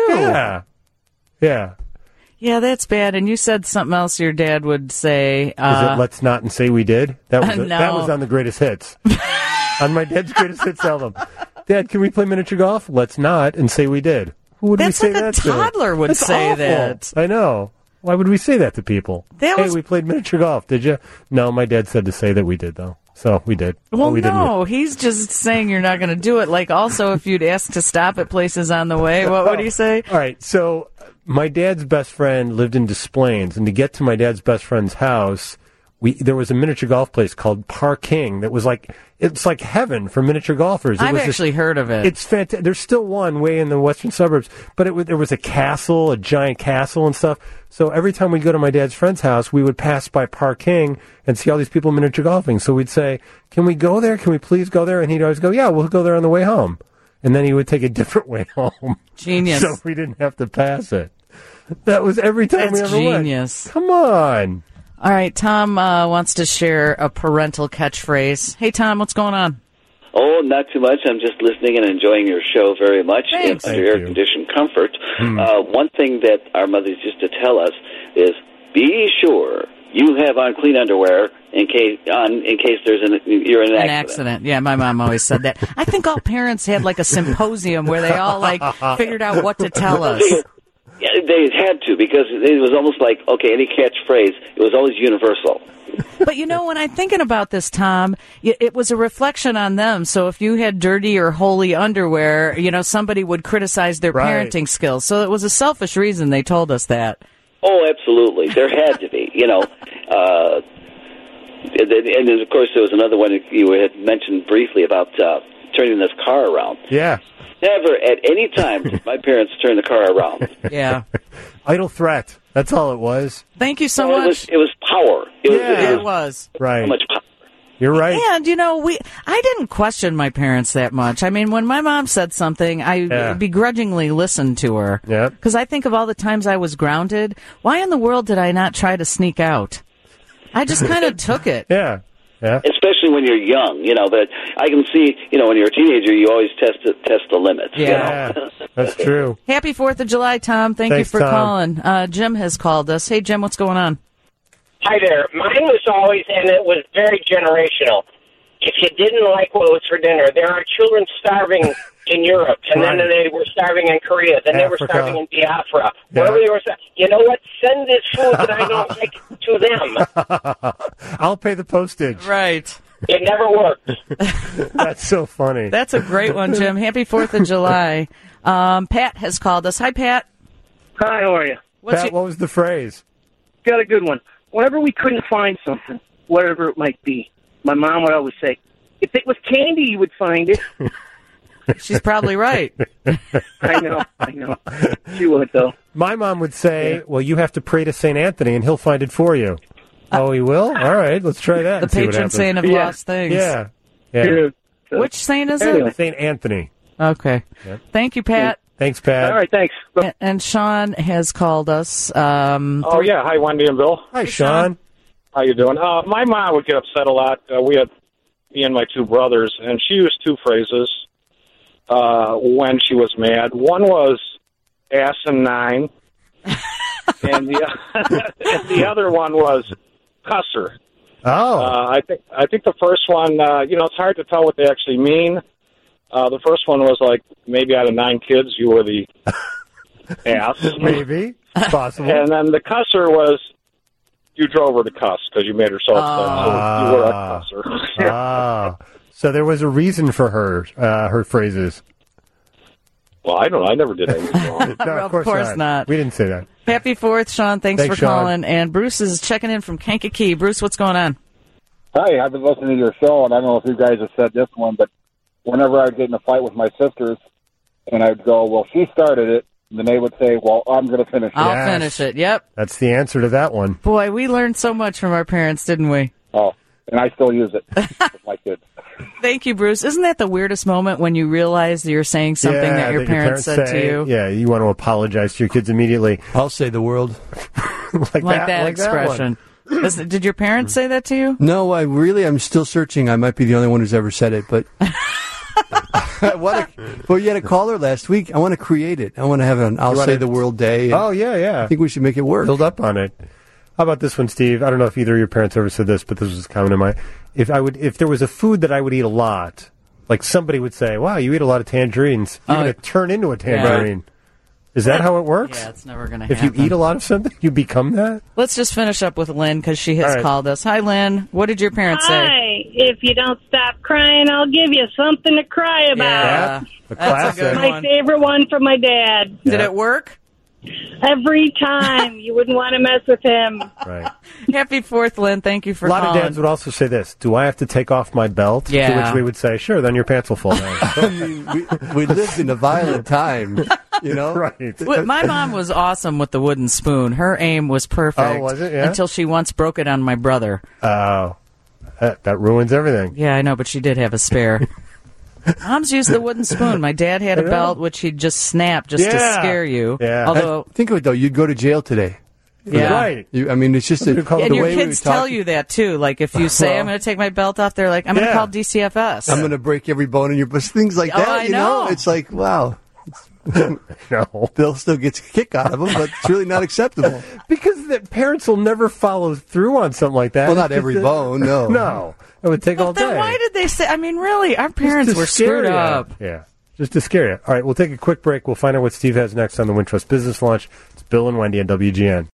Yeah. Yeah, that's bad. And you said something else your dad would say. Is it let's not and say we did? That was on the greatest hits. On my dad's greatest hits album. Dad, can we play miniature golf? Let's not and say we did. Who would we say that to? That's like a toddler would say that. I know. Why would we say that to people? Hey, we played miniature golf, did you? No, my dad said to say that we did, though. So we did. Well, no, he's just saying you're not going to do it. Like, also, if you'd ask to stop at places on the way, what would he say? All right, so my dad's best friend lived in Des Plaines, and to get to my dad's best friend's house, there was a miniature golf place called Parking that was it's like heaven for miniature golfers. I've actually heard of it. It's fantastic. There's still one way in the western suburbs, but there was a castle, a giant castle and stuff. So every time we'd go to my dad's friend's house, we would pass by Parking and see all these people miniature golfing. So we'd say, can we go there? Can we please go there? And he'd always go, yeah, we'll go there on the way home. And then he would take a different way home. Genius. So we didn't have to pass it. That was every time we ever genius. went. Come on. All right, Tom wants to share a parental catchphrase. Hey, Tom, what's going on? Oh, not too much. I'm just listening and enjoying your show very much. Thanks. Under air-conditioned comfort. One thing that our mothers used to tell us is, be sure you have on clean underwear in case you're in an accident. Yeah, my mom always said that. I think all parents had like a symposium where they all figured out what to tell us. Yeah, they had to, because it was almost like, okay, any catchphrase, it was always universal. But, when I'm thinking about this, Tom, it was a reflection on them. So if you had dirty or holey underwear, somebody would criticize their parenting skills. So it was a selfish reason they told us that. Oh, absolutely. There had to be, And then, of course, there was another one you had mentioned briefly about turning this car around. Yeah. Never at any time did my parents turn the car around. Yeah. Idle threat. That's all it was. Thank you so much. It was power. It was. Right. So much power. You're right. And, I didn't question my parents that much. I mean, when my mom said something, I begrudgingly listened to her. Yeah. Because I think of all the times I was grounded. Why in the world did I not try to sneak out? I just kind of took it. Yeah. Yeah. Especially when you're young, but I can see, when you're a teenager, you always test the limits. Yeah, that's true. Happy 4th of July, Tom. Thanks you for calling. Jim has called us. Hey, Jim, what's going on? Hi there. Mine was always, and it was very generational. If you didn't like what was for dinner, there are children starving in Europe, and then they were starving in Korea, then they were starving in Biafra. Wherever they were, you know what? Send this food that I don't like to them. I'll pay the postage. Right. It never worked. That's so funny. That's a great one, Jim. Happy 4th of July. Pat has called us. Hi, Pat. Hi, how are you? Pat, what was the phrase? Got a good one. Whenever we couldn't find something, whatever it might be, my mom would always say, if it was candy, you would find it. She's probably right. I know. She would, though. My mom would say, well, you have to pray to St. Anthony, and he'll find it for you. Oh, he will? All right, let's try that. The patron saint of lost things. Yeah. Which saint is it? St. Anthony. Okay. Yep. Thank you, Pat. Thanks, Pat. All right, thanks. And Sean has called us. Oh, yeah. Hi, Wendy and Bill. Hi, Sean. How you doing? My mom would get upset a lot. We had me and my two brothers, and she used two phrases when she was mad. One was asinine, and the other one was cusser. Oh. I think the first one, it's hard to tell what they actually mean. The first one was like, maybe out of 9 kids, you were the ass. Maybe. Possible. And then the cusser was, you drove her to cuss because you made her so upset. So you were a cusser. So there was a reason for her phrases. Well, I don't know. I never did anything wrong. No, of course not. We didn't say that. Happy 4th, Sean. Thanks for Sean. calling. And Bruce is checking in from Kankakee. Bruce, what's going on? Hi, I've been listening to your show, and I don't know if you guys have said this one, but whenever I'd get in a fight with my sisters, and I'd go, well, she started it, and then they would say, well, I'm going to finish it. I'll finish it, yep. That's the answer to that one. Boy, we learned so much from our parents, didn't we? Oh, and I still use it with my kids. Thank you, Bruce. Isn't that the weirdest moment when you realize you're saying something that your parents said to you? Yeah, you want to apologize to your kids immediately. I'll say the world. like that expression. Did your parents say that to you? No, I'm still searching. I might be the only one who's ever said it, but well, you had a caller last week. I want to create it. I want to have an I'll say the world day. Oh, yeah. I think we should make it work. Build up on it. How about this one, Steve? I don't know if either of your parents ever said this, but this was common in my... If there was a food that I would eat a lot, like somebody would say, wow, you eat a lot of tangerines, you're going to turn into a tangerine. Yeah. Is that how it works? Yeah, it's never going to happen. If you eat a lot of something, you become that? Let's just finish up with Lynn, because she has called us. Hi, Lynn. What did your parents say? Hi. If you don't stop crying, I'll give you something to cry about. Yeah, that's a good my one. favorite one from my dad. Did it work? Every time. You wouldn't want to mess with him. Right. Happy 4th, Lynn. Thank you for calling. A lot of dads would also say this. Do I have to take off my belt? Yeah. To which we would say, sure, then your pants will fall down. I mean, we lived in a violent time, you know? Right. My mom was awesome with the wooden spoon. Her aim was perfect. Oh, was it? Yeah? Until she once broke it on my brother. Oh. That ruins everything. Yeah, I know, but she did have a spare. Moms used the wooden spoon. My dad had a belt which he'd just snap to scare you. Yeah. Although, think of it, though. You'd go to jail today. Yeah. Right. I mean, it's just and your kids tell you that, too. Like, if you say, I'm going to take my belt off, they're like, I'm going to call DCFS. I'm going to break every bone in your butt. Things like that, I know. It's like, wow. No. Bill still gets a kick out of them, but it's really not acceptable. Because the parents will never follow through on something like that. Well, not every bone, no. No. It would take all day. Then why did they say... I mean, really, our parents were screwed up. Yeah. Just to scare you. All right, we'll take a quick break. We'll find out what Steve has next on the Wintrust Business Launch. It's Bill and Wendy on WGN.